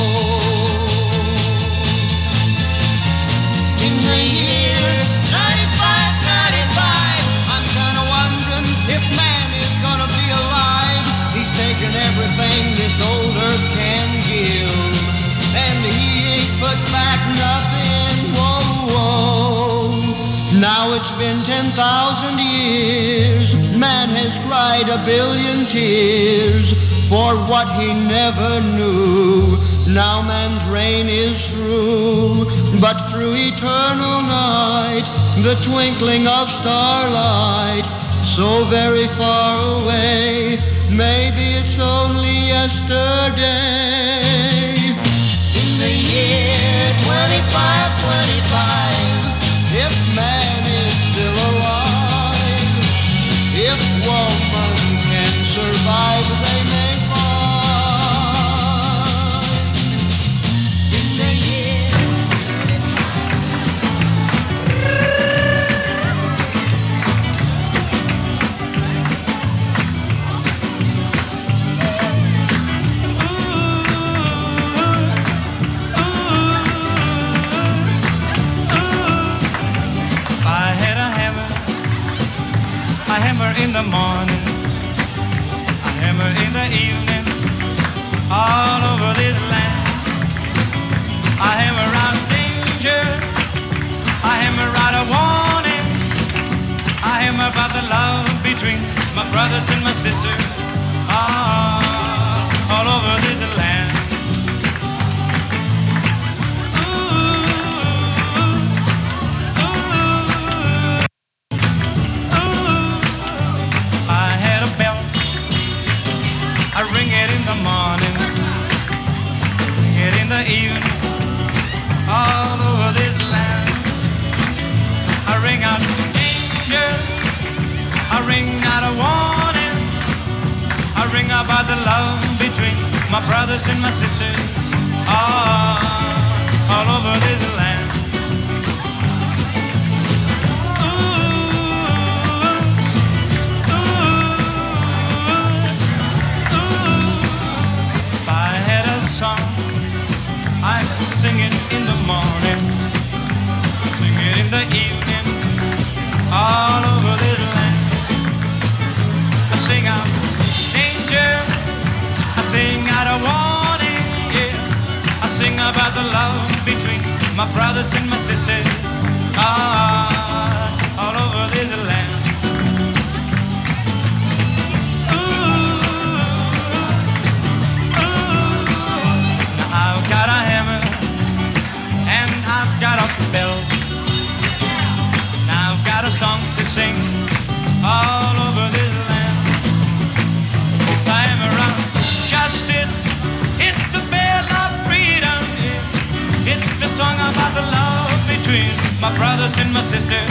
L: In the year ninety-five ninety-five, I'm kinda wondering if man is gonna be alive. He's taken everything this old earth can give, and he ain't put back nothing. Whoa, whoa. Now it's been ten thousand years, man has cried a billion tears for what he never knew. Now man's reign is through, but through eternal night, the twinkling of starlight, so very far away, maybe it's only yesterday. In the year twenty-five twenty-five, if man is still alive, if woman can survive, they may
J: in the morning, a hammer in the evening, all over this land. I hammer out danger, I hammer out a warning, I hammer about the love between my brothers and my sisters, all, all over this land. Evening, all over this land. I ring out danger, I ring out a warning, I ring about the love between my brothers and my sisters, all, all over this land. Ooh, ooh, ooh. If I had a song, I'm singing about the love between my brothers and my sisters. Ah, all over this land. Ooh, ooh, I've got a hammer and I've got a bell. Now I've got a song to sing all over this land. It's a hammer of justice. It's the bell of freedom. It's the song about the love between my brothers and my sisters.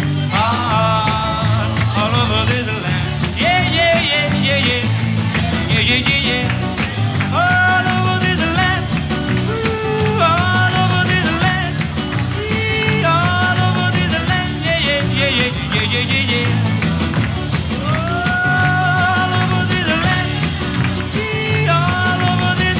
J: Ah, all over this land. Yeah, yeah, yeah, yeah, yeah. Yeah, yeah, yeah, yeah. All over this land. Ooh, all over this land. Ee, all over this land. Yeah, yeah, yeah, yeah, yeah, yeah, yeah, yeah. All over this land. Ee, all over this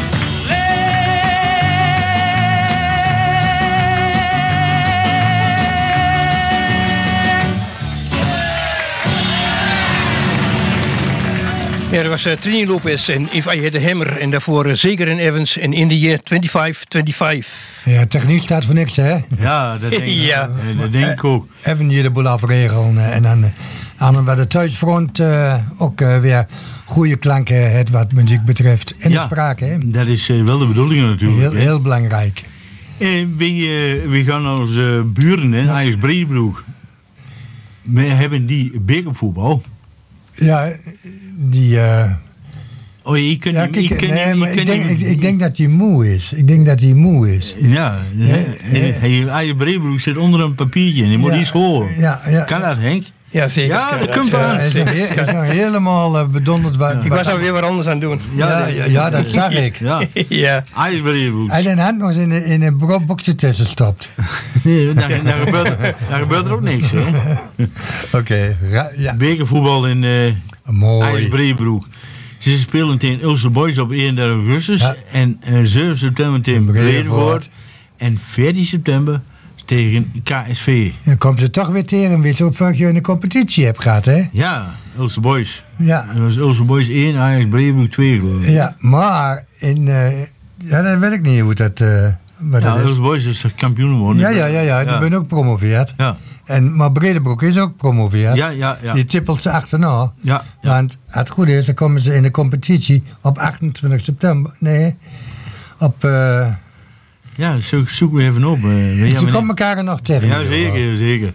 H: Ja, dat was uh, Trini Lopez en If I Had a Hammer. En daarvoor uh, Zeker en Evans en In the Year twenty-five twenty-five.
G: Ja, techniek staat voor niks, hè?
F: Ja, dat denk ik,
H: ja.
F: dat denk ik ook.
G: Even hier de boel afregelen. En dan aan bij de thuisfront uh, ook uh, weer goede klanken het wat muziek betreft. En
F: Ja,
G: de spraak, hè?
F: Dat is uh, wel de bedoeling natuurlijk.
G: Heel,
F: hè.
G: heel belangrijk.
F: En we, uh, we gaan naar onze buren, hè, Ajax Breedebroek. We hebben die bekervoetbal.
G: Ja, die... Uh,
F: oh, je kunt
G: ja,
F: hem-
G: kijk,
F: je kunt
G: nee,
F: hem- je
G: maar ik,
F: kunt
G: denk,
F: hem-
G: ik, ik denk dat hij moe is. Ik denk dat hij moe is.
F: Ja, hij Ajax Breedebroek zit onder een papiertje en je moet
G: Ja,
F: iets horen.
G: ja, ja.
F: Kan dat, Henk?
H: Ja, zeker.
F: Ja,
H: kan
F: dat
H: dat.
F: komt
H: Ja,
F: aan.
G: Hij is nog, he- hij is nog helemaal uh, bedonderd. Wat,
H: Ik was alweer wat anders aan het doen.
G: Ja, ja, ja, dat zag ik.
F: Ja,
H: Ja.
F: Ajax Breedebroek.
G: Hij zijn hand nog eens in, een- in een bro- boekje tussen stopt.
F: Nee, daar, daar, gebeurt, daar gebeurt er ook niks, hè.
G: Oké, ra- ja.
F: Bekervoetbal in uh,
G: Mooi.
F: Ajax Breedebroek. Ze spelen tegen Ulster Boys op eenendertig augustus.
G: Ja.
F: En uh, zeven september tegen
G: Bredevoort.
F: Bredevoort. En veertien september tegen K S V.
G: Dan komt ze toch weer tegen, weet je, of je in de competitie hebt gehad, hè?
F: Ja, Ulster Boys.
G: Ja,
F: Dat was Ulster Boys één, Ajax Breedebroek twee, geloof ik.
G: ja maar in... Uh, ja, dat weet ik niet hoe dat... Uh, wat
F: Ja,
G: dat is.
F: Ulster Boys is kampioen geworden.
G: Ja, ja, ja, ja, die ben ook promoveerd.
F: Ja,
G: En, maar Bredebroek is ook promoveerd.
F: ja, ja. ja.
G: Die tippelt ze achterna.
F: ja, ja.
G: Want het goede is, dan komen ze in de competitie op achtentwintig september. Nee, op... Uh,
F: Ja, zoek, zoeken we even op. Uh, ja,
G: ze komen elkaar er nog tegen.
F: Ja, zeker, zeker.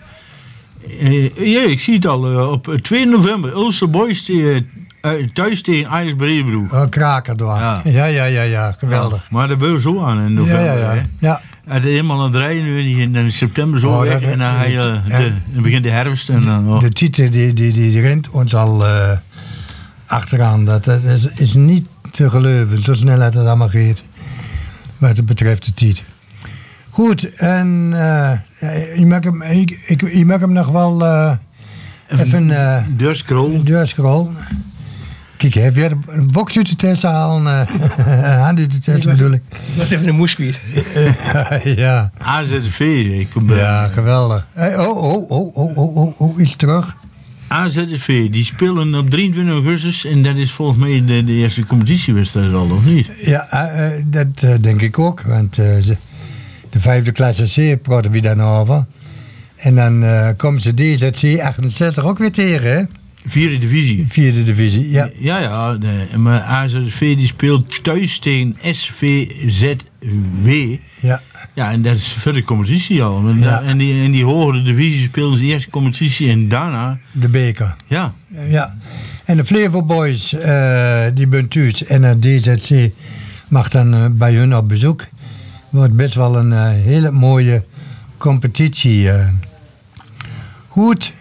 F: Uh, ja, ik zie het al. Uh, op twee november, Ulster Boys tegen, uh, thuis tegen Ajax Breedebroek.
G: Oh, kraker door.
F: Ja.
G: Ja, ja, ja, ja, geweldig.
F: Ja, maar dat beu zo aan in november.
G: Ja, ja, ja.
F: hè.
G: ja.
F: Het is helemaal aan het rijden nu en dan in september zo
G: Oh,
F: weg.
G: dat-
F: En dan, ga je, uh,
G: ja.
F: de, dan begint de herfst. En dan, oh.
G: De titel die, die, die, die rent ons al uh, achteraan. Dat, dat is, is niet te geloven, zo snel dat het allemaal gaat. Wat het betreft de titel. Goed, en uh, je, mag hem, ik, ik, je mag hem nog wel uh, even uh,
F: Deurscroll.
G: deurscroll. Kijk, hij heeft weer een box uit de test halen. Uh, hand uit de test bedoel ik.
H: Dat was even een moeskwiet.
G: ja.
F: A Z V. Ik kom
G: ja, geweldig. Hey, oh, oh, oh, oh, oh, oh, oh, iets terug.
F: A Z V, die spelen op drieëntwintig augustus. En dat is volgens mij de, de eerste competitiewedstrijd al, of niet?
G: Ja, uh, uh, dat uh, denk ik ook. Want uh, ze, de vijfde klasse C praten we dan over. En dan uh, komt ze D Z C achtenzestig ook weer tegen, hè?
F: Vierde divisie.
G: Vierde divisie, ja.
F: Ja, ja. De, maar A Z V die speelt thuis tegen S V Z W.
G: Ja.
F: Ja, en dat is voor de competitie al. En,
G: Ja.
F: en, die, en die hogere divisie spelen ze eerst competitie en daarna...
G: De beker.
F: Ja.
G: Ja. En de Flevo Boys, uh, die bent thuis. En de D Z C mag dan uh, bij hun op bezoek. Wordt best wel een uh, hele mooie competitie. Uh. Goed.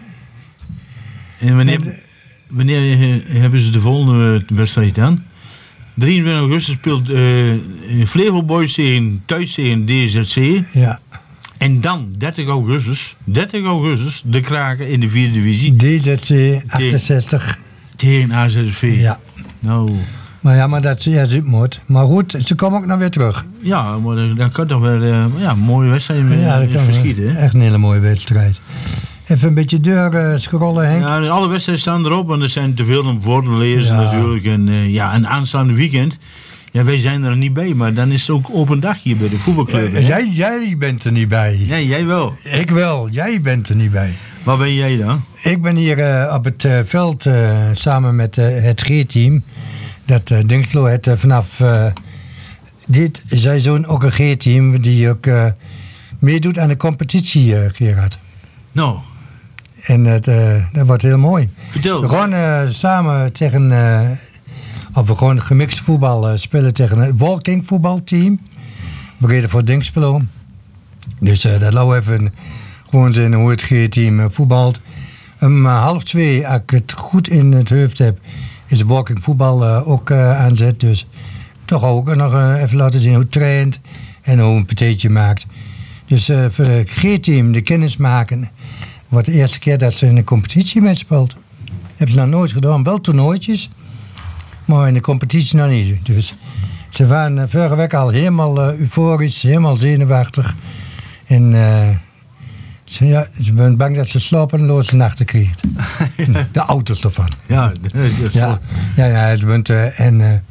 F: En wanneer, wanneer eh, hebben ze de volgende wedstrijd aan? drieëntwintig augustus speelt uh, Flevo Boys tegen, thuis tegen D Z C.
G: Ja.
F: En dan dertig augustus, dertig augustus, de Kraken in de vierde divisie.
G: D Z C achtenzestig.
F: Tegen A Z V.
G: Ja.
F: Nou...
G: Maar ja, maar dat ze eerst uit moet. Maar goed, ze komen ook nog weer terug.
F: Ja, maar dat, dat kan toch wel uh, ja, een mooie wedstrijd met
G: Ja, dat kan
F: verschieten. Hè?
G: echt een hele mooie wedstrijd. Even een beetje deur uh, scrollen, Henk.
F: Ja, alle wedstrijden staan erop, want er zijn te veel om voor te lezen
G: Ja.
F: natuurlijk. En, uh, ja, en aanstaande weekend Ja, wij zijn er niet bij, maar dan is het ook open dag hier bij de voetbalclub.
G: Uh, jij, jij bent er niet bij.
F: Nee, jij wel.
G: Ik wel, jij bent er niet bij.
F: Waar ben jij dan?
G: Ik ben hier uh, op het uh, veld uh, samen met uh, het G-team. Dat uh, Dinxperlo het uh, vanaf uh, dit seizoen ook een G-team die ook uh, meedoet aan de competitie, uh, Gerard.
F: Nou.
G: En het, uh, dat wordt heel mooi.
F: Vertel.
G: We gaan uh, samen tegen, uh, of we gewoon gemixt voetbal uh, spelen tegen een walking voetbalteam. Bereden voor Dinxperlo. Dus uh, dat laten we even gewoon zien hoe het G-team uh, voetbalt. Om uh, half twee, als ik het goed in het hoofd heb, is de walking voetbal uh, ook uh, aanzet. Dus toch ook nog uh, even laten zien hoe het traint en hoe een patatje maakt. Dus uh, voor het G-team de kennis maken. Wordt de eerste keer dat ze in een competitie meespeelt. Hebben ze nog nooit gedaan. Wel toernooitjes, maar in de competitie nog niet. Dus ze waren uh, vorige week al helemaal uh, euforisch, helemaal zenuwachtig. En uh, ze, ja, ze zijn bang dat ze slapeloze nachten krijgt. De auto's ervan.
F: Ja, dat is
G: ja, ja, ja, het bent, uh, en uh,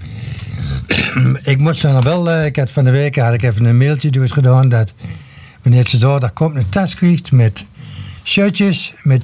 G: ik moest dan nog wel, uh, ik had van de week had ik even een mailtje dus gedaan dat wanneer ze zaterdag komt een tas krijgt met shirtjes, met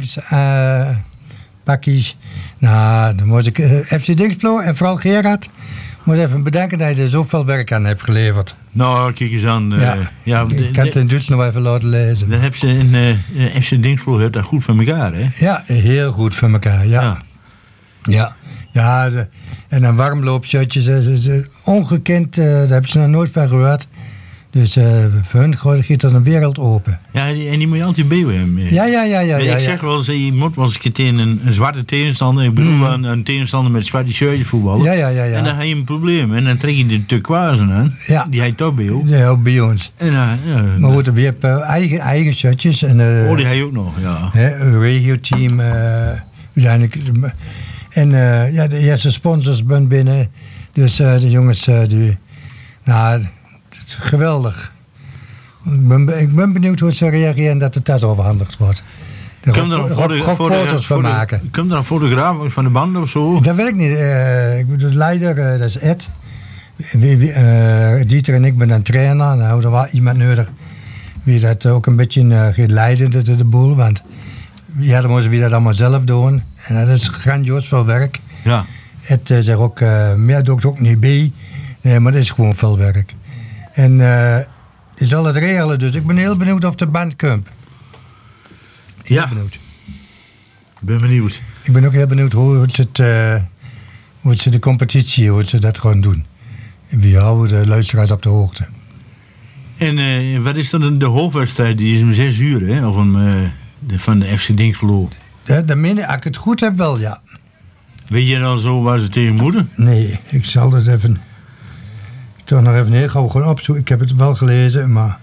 G: trainingspakjes. Uh, nou, dan moet ik uh, F C Dinxperlo en vooral Gerard moet even bedanken dat je er zoveel werk aan hebt geleverd.
F: Nou, kijk eens aan. Uh,
G: ja.
F: Ja,
G: ik kan het in Duits nog even laten lezen.
F: Dan heb ze in uh, F C Dinxperlo heeft dat goed van elkaar, hè?
G: Ja, heel goed van elkaar, ja. Ja, ja. ja de, en een warmloopshirtjes, uh, ongekend, uh, daar hebben ze nog nooit van gehoord. Dus uh, voor hun gaat er een wereld open.
F: Ja, en die, en die moet je altijd bij hem.
G: Ja, ja, ja. ja, ja,
F: ik
G: ja.
F: zeg wel eens, je moet wel eens een keer tegen een, een zwarte tegenstander, ik bedoel mm. een, een tegenstander met zwarte shirtje voetballen.
G: Ja, ja, ja, ja.
F: En dan heb je een probleem. En dan trek je de turquoise aan.
G: Ja.
F: Die hij toch bij jou.
G: Ja, ook bij ons.
F: En, uh, ja,
G: maar goed, we hebben uh, eigen, eigen shirtjes. En, uh,
F: oh, die heb je ook nog, ja.
G: Hè, een regio-team. Uh, uiteindelijk. En uh, ja, de eerste sponsors ben binnen. Dus uh, de jongens, uh, die, nou, het is geweldig. Ik ben, ik ben benieuwd hoe ze reageren dat de tas overhandigd wordt. Er
F: Kom er nog
G: foto's van maken.
F: Komt er een fotograaf van de band of zo?
G: Dat weet ik niet. Uh, ik bedoel, de leider, uh, dat is Ed. Wie, wie, uh, Dieter en ik ben een trainer. Nou, er was iemand nodig wie dat ook een beetje uh, gaat leiden, de, de, de boel. Want ja, dan moeten we dat allemaal zelf doen. En dat is grandioos veel werk.
F: Ja.
G: Ed uh, zegt ook, uh, meer doe ik ook niet bij. Nee, maar dat is gewoon veel werk. En uh, die zal het regelen, dus ik ben heel benieuwd of de band komt. Heel
F: ja.
G: benieuwd.
F: Ik ben benieuwd.
G: Ik ben ook heel benieuwd hoe het, het, uh, hoe het de competitie, hoe ze dat gewoon doen. En wie houden de luisteraars op de hoogte.
F: En uh, wat is dan de hoofdwedstrijd? Die is om zes uur, hè? Of om, uh, de, van de F C Dinxperlo.
G: De, de mini, als ik het goed heb, wel, ja.
F: Weet je dan zo waar ze tegen moeten?
G: Nee, ik zal dat even... toch nog even heel gauw gewoon opzoeken. Ik heb het wel gelezen, maar...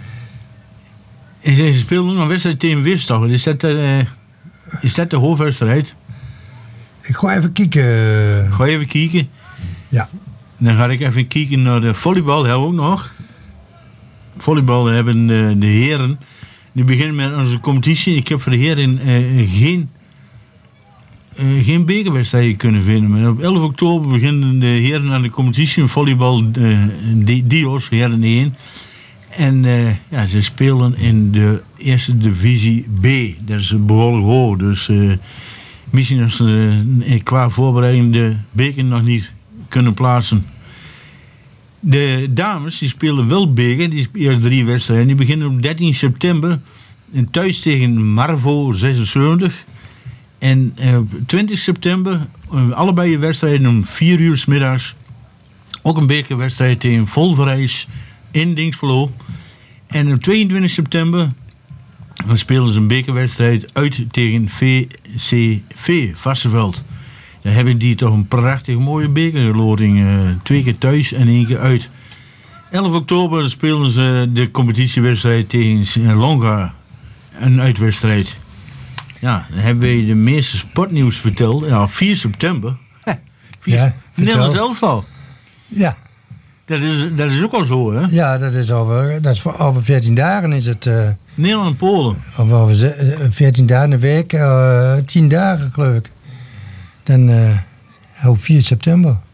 F: En ze speelden nog een wedstrijd tegen Weerstag. Is dat, uh, is dat de hoofdwedstrijd?
G: Ik ga even kijken.
F: Ga even kijken?
G: Ja.
F: Dan ga ik even kijken naar de volleybal. Hebben we ook nog. Volleybal hebben de, de heren. Die beginnen met onze competitie. Ik heb voor de heren uh, geen... Uh, geen bekerwedstrijden kunnen vinden. Maar op elf oktober beginnen de heren aan de competitie. Volleybal uh, Dios, heren één. En uh, ja, ze spelen in de eerste divisie B. Dat is behoorlijk hoog. Dus uh, misschien als ze uh, qua voorbereiding de beker nog niet kunnen plaatsen. De dames die spelen wel beker. Die eerste drie wedstrijden. Die beginnen op dertien september. En thuis tegen Marvo zesenzeventig. En uh, op twintig september, uh, allebei de wedstrijden om vier uur 's middags. Ook een bekerwedstrijd tegen Volverijs in Dinxperlo. En op tweeëntwintig september dan spelen ze een bekerwedstrijd uit tegen V C V, Varsseveld. Dan hebben die toch een prachtig mooie bekerloting. Uh, twee keer thuis en één keer uit. elf oktober spelen ze de competitiewedstrijd tegen Longa. Een uitwedstrijd. Ja, dan hebben we de meeste sportnieuws verteld. Ja, vier september.
G: Ja,
F: Nederlands elftal.
G: Ja.
F: Dat is, dat is ook al zo, hè?
G: Ja, dat is over, dat is voor, over veertien dagen is het... Uh,
F: Nederland en Polen.
G: Of over veertien dagen een week, uh, tien dagen geloof ik. Dan uh, oh, vier september.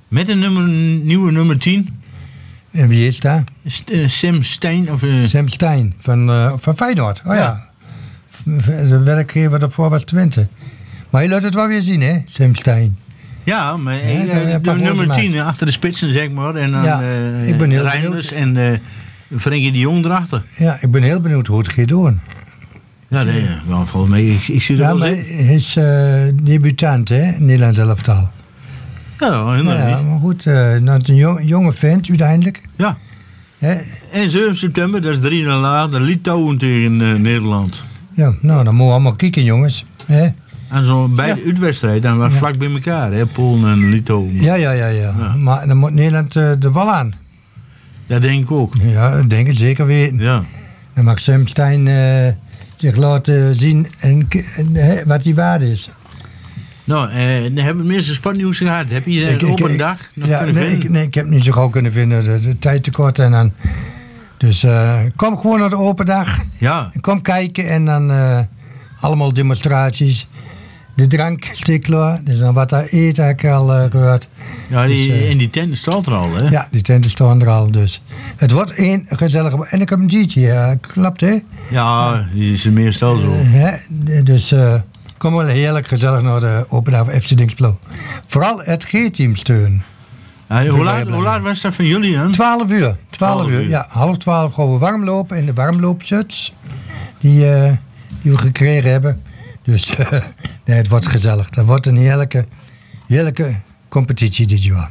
F: Met een nummer, nieuwe nummer tien.
G: En wie is daar?
F: St- uh, Sam Stein. Of, uh...
G: Sam Stein van, uh, van Feyenoord. Oh ja. ja. De werkgever daarvoor was Twente. Maar je laat het wel weer zien, hè, Sam Stein.
F: Ja, maar
G: Ja,
F: uh,
G: daar heb
F: de
G: ik
F: nummer
G: gemaakt.
F: tien achter de spitsen, zeg maar. En dan
G: Ja,
F: uh,
G: ik ben heel
F: Reinders
G: benieuwd.
F: en uh, Frenkie de Jong erachter.
G: Ja, ik ben heel benieuwd hoe het gaat doen.
F: Ja, nee, nou, volgens mij, ik, ik zie er
G: Ja,
F: wel
G: maar
F: in.
G: hij is uh, debutant, hè, Nederlands elftal.
F: Ja, helemaal
G: Ja,
F: niet.
G: maar goed, uh, nou, het is een jong, jonge vent uiteindelijk.
F: Ja.
G: Hè?
F: En zeven september, dat is drie jaar later, Litouwen tegen uh, Nederland.
G: Ja, nou, dan moeten we allemaal kijken, jongens. Hè?
F: En zo bij de
G: Ja.
F: uitwedstrijd, dan was
G: Ja.
F: vlak bij elkaar, hè, Polen en Litouwen.
G: Ja, ja, ja, ja,
F: Ja.
G: Maar dan moet Nederland uh, de bal aan.
F: Dat denk ik ook.
G: Ja, dat denk ik zeker weten.
F: Ja.
G: Dan mag Sam Stein uh, zich laten zien en, en, hè, wat die waarde is.
F: Nou, eh, dan hebben we meeste sportnieuws gehad. Heb je
G: Ik-
F: uh, op
G: ik-
F: een dag nog
G: Ja,
F: kunnen
G: nee,
F: vinden?
G: ik, nee, ik heb het niet zo gauw kunnen vinden. De, de tijd tekort en dan. Dus uh, kom gewoon naar de open dag.
F: Ja.
G: Kom kijken en dan uh, allemaal demonstraties. De drank steekt klaar. Dus dan wat daar eten heb ik al uh, gehoord.
F: Ja, die,
G: Dus, uh,
F: en die tent staat er al, hè?
G: Ja, die tenten staan er al. Dus het wordt één gezellige. En ik heb een D J, uh, klopt hè?
F: Ja, die is er meestal zo.
G: Uh, hè? D- Dus uh, kom wel heerlijk gezellig naar de open dag van F C Dinxperlo. Vooral het G-team steun.
F: Ja, hoe, laat, hoe laat was dat van jullie, hè?
G: twaalf uur. twaalf uur, ja. Half twaalf gaan we warm lopen in de warmloopshuts. Die, uh, die we gekregen hebben. Dus uh, nee, het wordt gezellig. Dat wordt een heerlijke, heerlijke competitie dit jaar.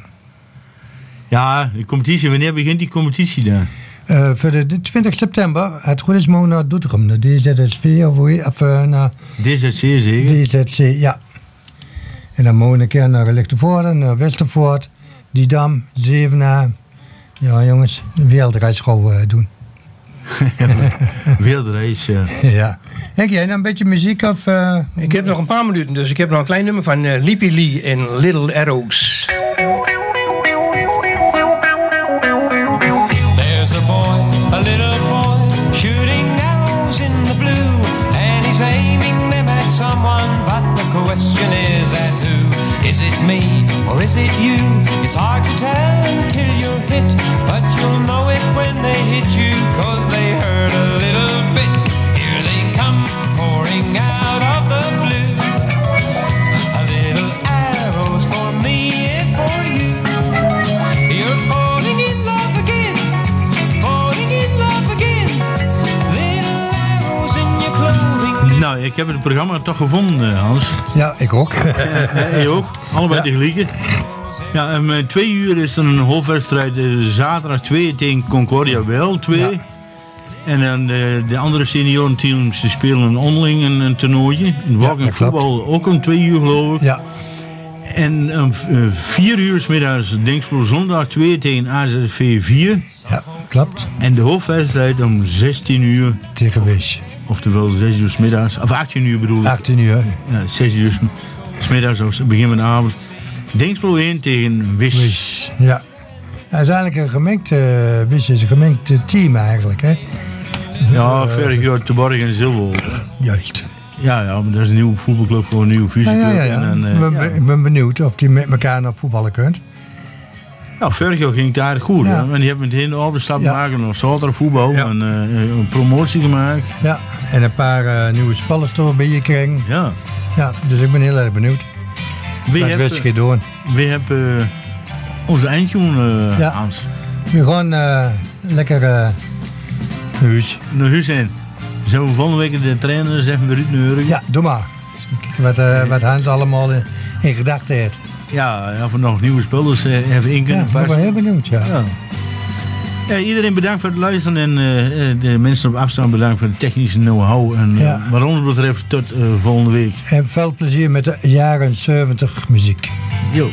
F: Ja, de competitie. Wanneer begint die competitie dan?
G: Uh, voor de, de twintig september, het goed is morgen naar Doetinchem, naar D Z S V of, hoe- of uh, naar
F: D Z C zeker?
G: D Z C, ja. En dan mogen we een keer naar Lichtenvoorde, naar Westervoort, Didam, Zevenaar. Ja jongens, een wereldreis gaan we uh, doen.
F: Wereldreis, ja.
G: Ja. Henk, jij nou een beetje muziek of... Uh,
H: Ik heb nog een paar minuten, dus ik heb nog een klein nummer van uh, Lippy Lee en Little Arrows.
B: There's a boy, a little boy, shooting arrows in the blue, and he's aiming them at someone, but the question is at who? Is it me or is it you? It's hard to tell until you're hit, but you'll know it when they hit you, cause they hurt a little bit. Here they come pouring out of the blue, a little arrows for me and for you. You're falling in love again, falling in love again, little arrows in your clothing.
F: Nou, ik heb het programma toch gevonden, uh, Hans.
G: Ja, ik ook.
F: Jij ook? Allebei
G: Ja.
F: tegelijk. Ja, en om twee uur is er een hoofdwedstrijd. uh, Zaterdag twee tegen Concordia wel, twee.
G: Ja.
F: En dan uh, de andere seniorenteams die spelen een onderling een, een toernooitje. In walking
G: dat klopt.
F: voetbal ook om twee uur geloof ik.
G: Ja.
F: En om uh, vier uur 's middags Dinxperlo zondag twee tegen A Z V vier.
G: Ja, klopt.
F: En de hoofdwedstrijd om zestien uur.
G: Tegen Wish.
F: Oftewel zes uur 's middags. Of achttien uur bedoel ik.
G: achttien uur.
F: Ja, zes uur 's middags of begin van de avond. Dinxperlo één tegen Wish.
G: Wish, ja. Hij is eigenlijk een gemengd, uh, Wish is een gemengd uh, team eigenlijk, hè?
F: Ja, vorig jaar te Borg en Zilver.
G: Juist.
F: Ja, ja, maar dat is een nieuwe voetbalclub, gewoon een nieuwe
G: Ja,
F: fusieclub.
G: ja, ja, ja.
F: En dan,
G: ik,
F: uh,
G: ben,
F: ja.
G: ik ben benieuwd of die met elkaar nog voetballen kunt.
F: Nou, vorig jaar ging het aardig goed.
G: Ja.
F: Hè? En die hebben meteen de overstap
G: Ja.
F: gemaakt naar zaterdag voetbal.
G: Ja.
F: En uh, een promotie gemaakt.
G: Ja, en een paar uh, nieuwe spellen door bij je krijgen.
F: Ja.
G: Ja, dus ik ben heel erg benieuwd.
F: Wie
G: Wat
F: heeft,
G: wist je doen?
F: Wie heeft uh, onze eindtune, uh,
G: Ja.
F: Hans?
G: We gaan uh, lekker uh, naar huis.
F: Naar huis zijn. Zo volgende week de trainer zeggen we Ruud Neuren.
G: Ja, doe maar. Dus kijken wat, uh, wat Hans allemaal in, in gedachten heeft.
F: Ja, of we nog nieuwe spelers uh, hebben in
G: Ja,
F: kunnen
G: ik ben
F: passen.
G: heel benieuwd, ja.
F: Ja. Ja, iedereen bedankt voor het luisteren en uh, de mensen op afstand bedankt voor de technische know-how. En uh,
G: Ja.
F: wat ons betreft tot uh, volgende week.
G: En veel plezier met de jaren zeventig muziek.
F: Jo.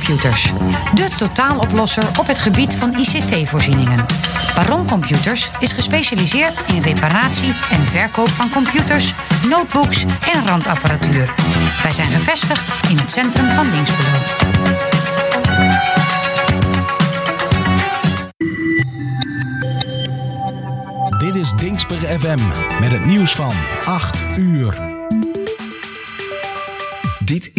C: Computers, de totaaloplosser op het gebied van I C T-voorzieningen. Baron Computers is gespecialiseerd in reparatie en verkoop van computers, notebooks en randapparatuur. Wij zijn gevestigd in het centrum van Dinxperlo.
D: Dit is Dinxper F M met het nieuws van acht uur.
A: Dit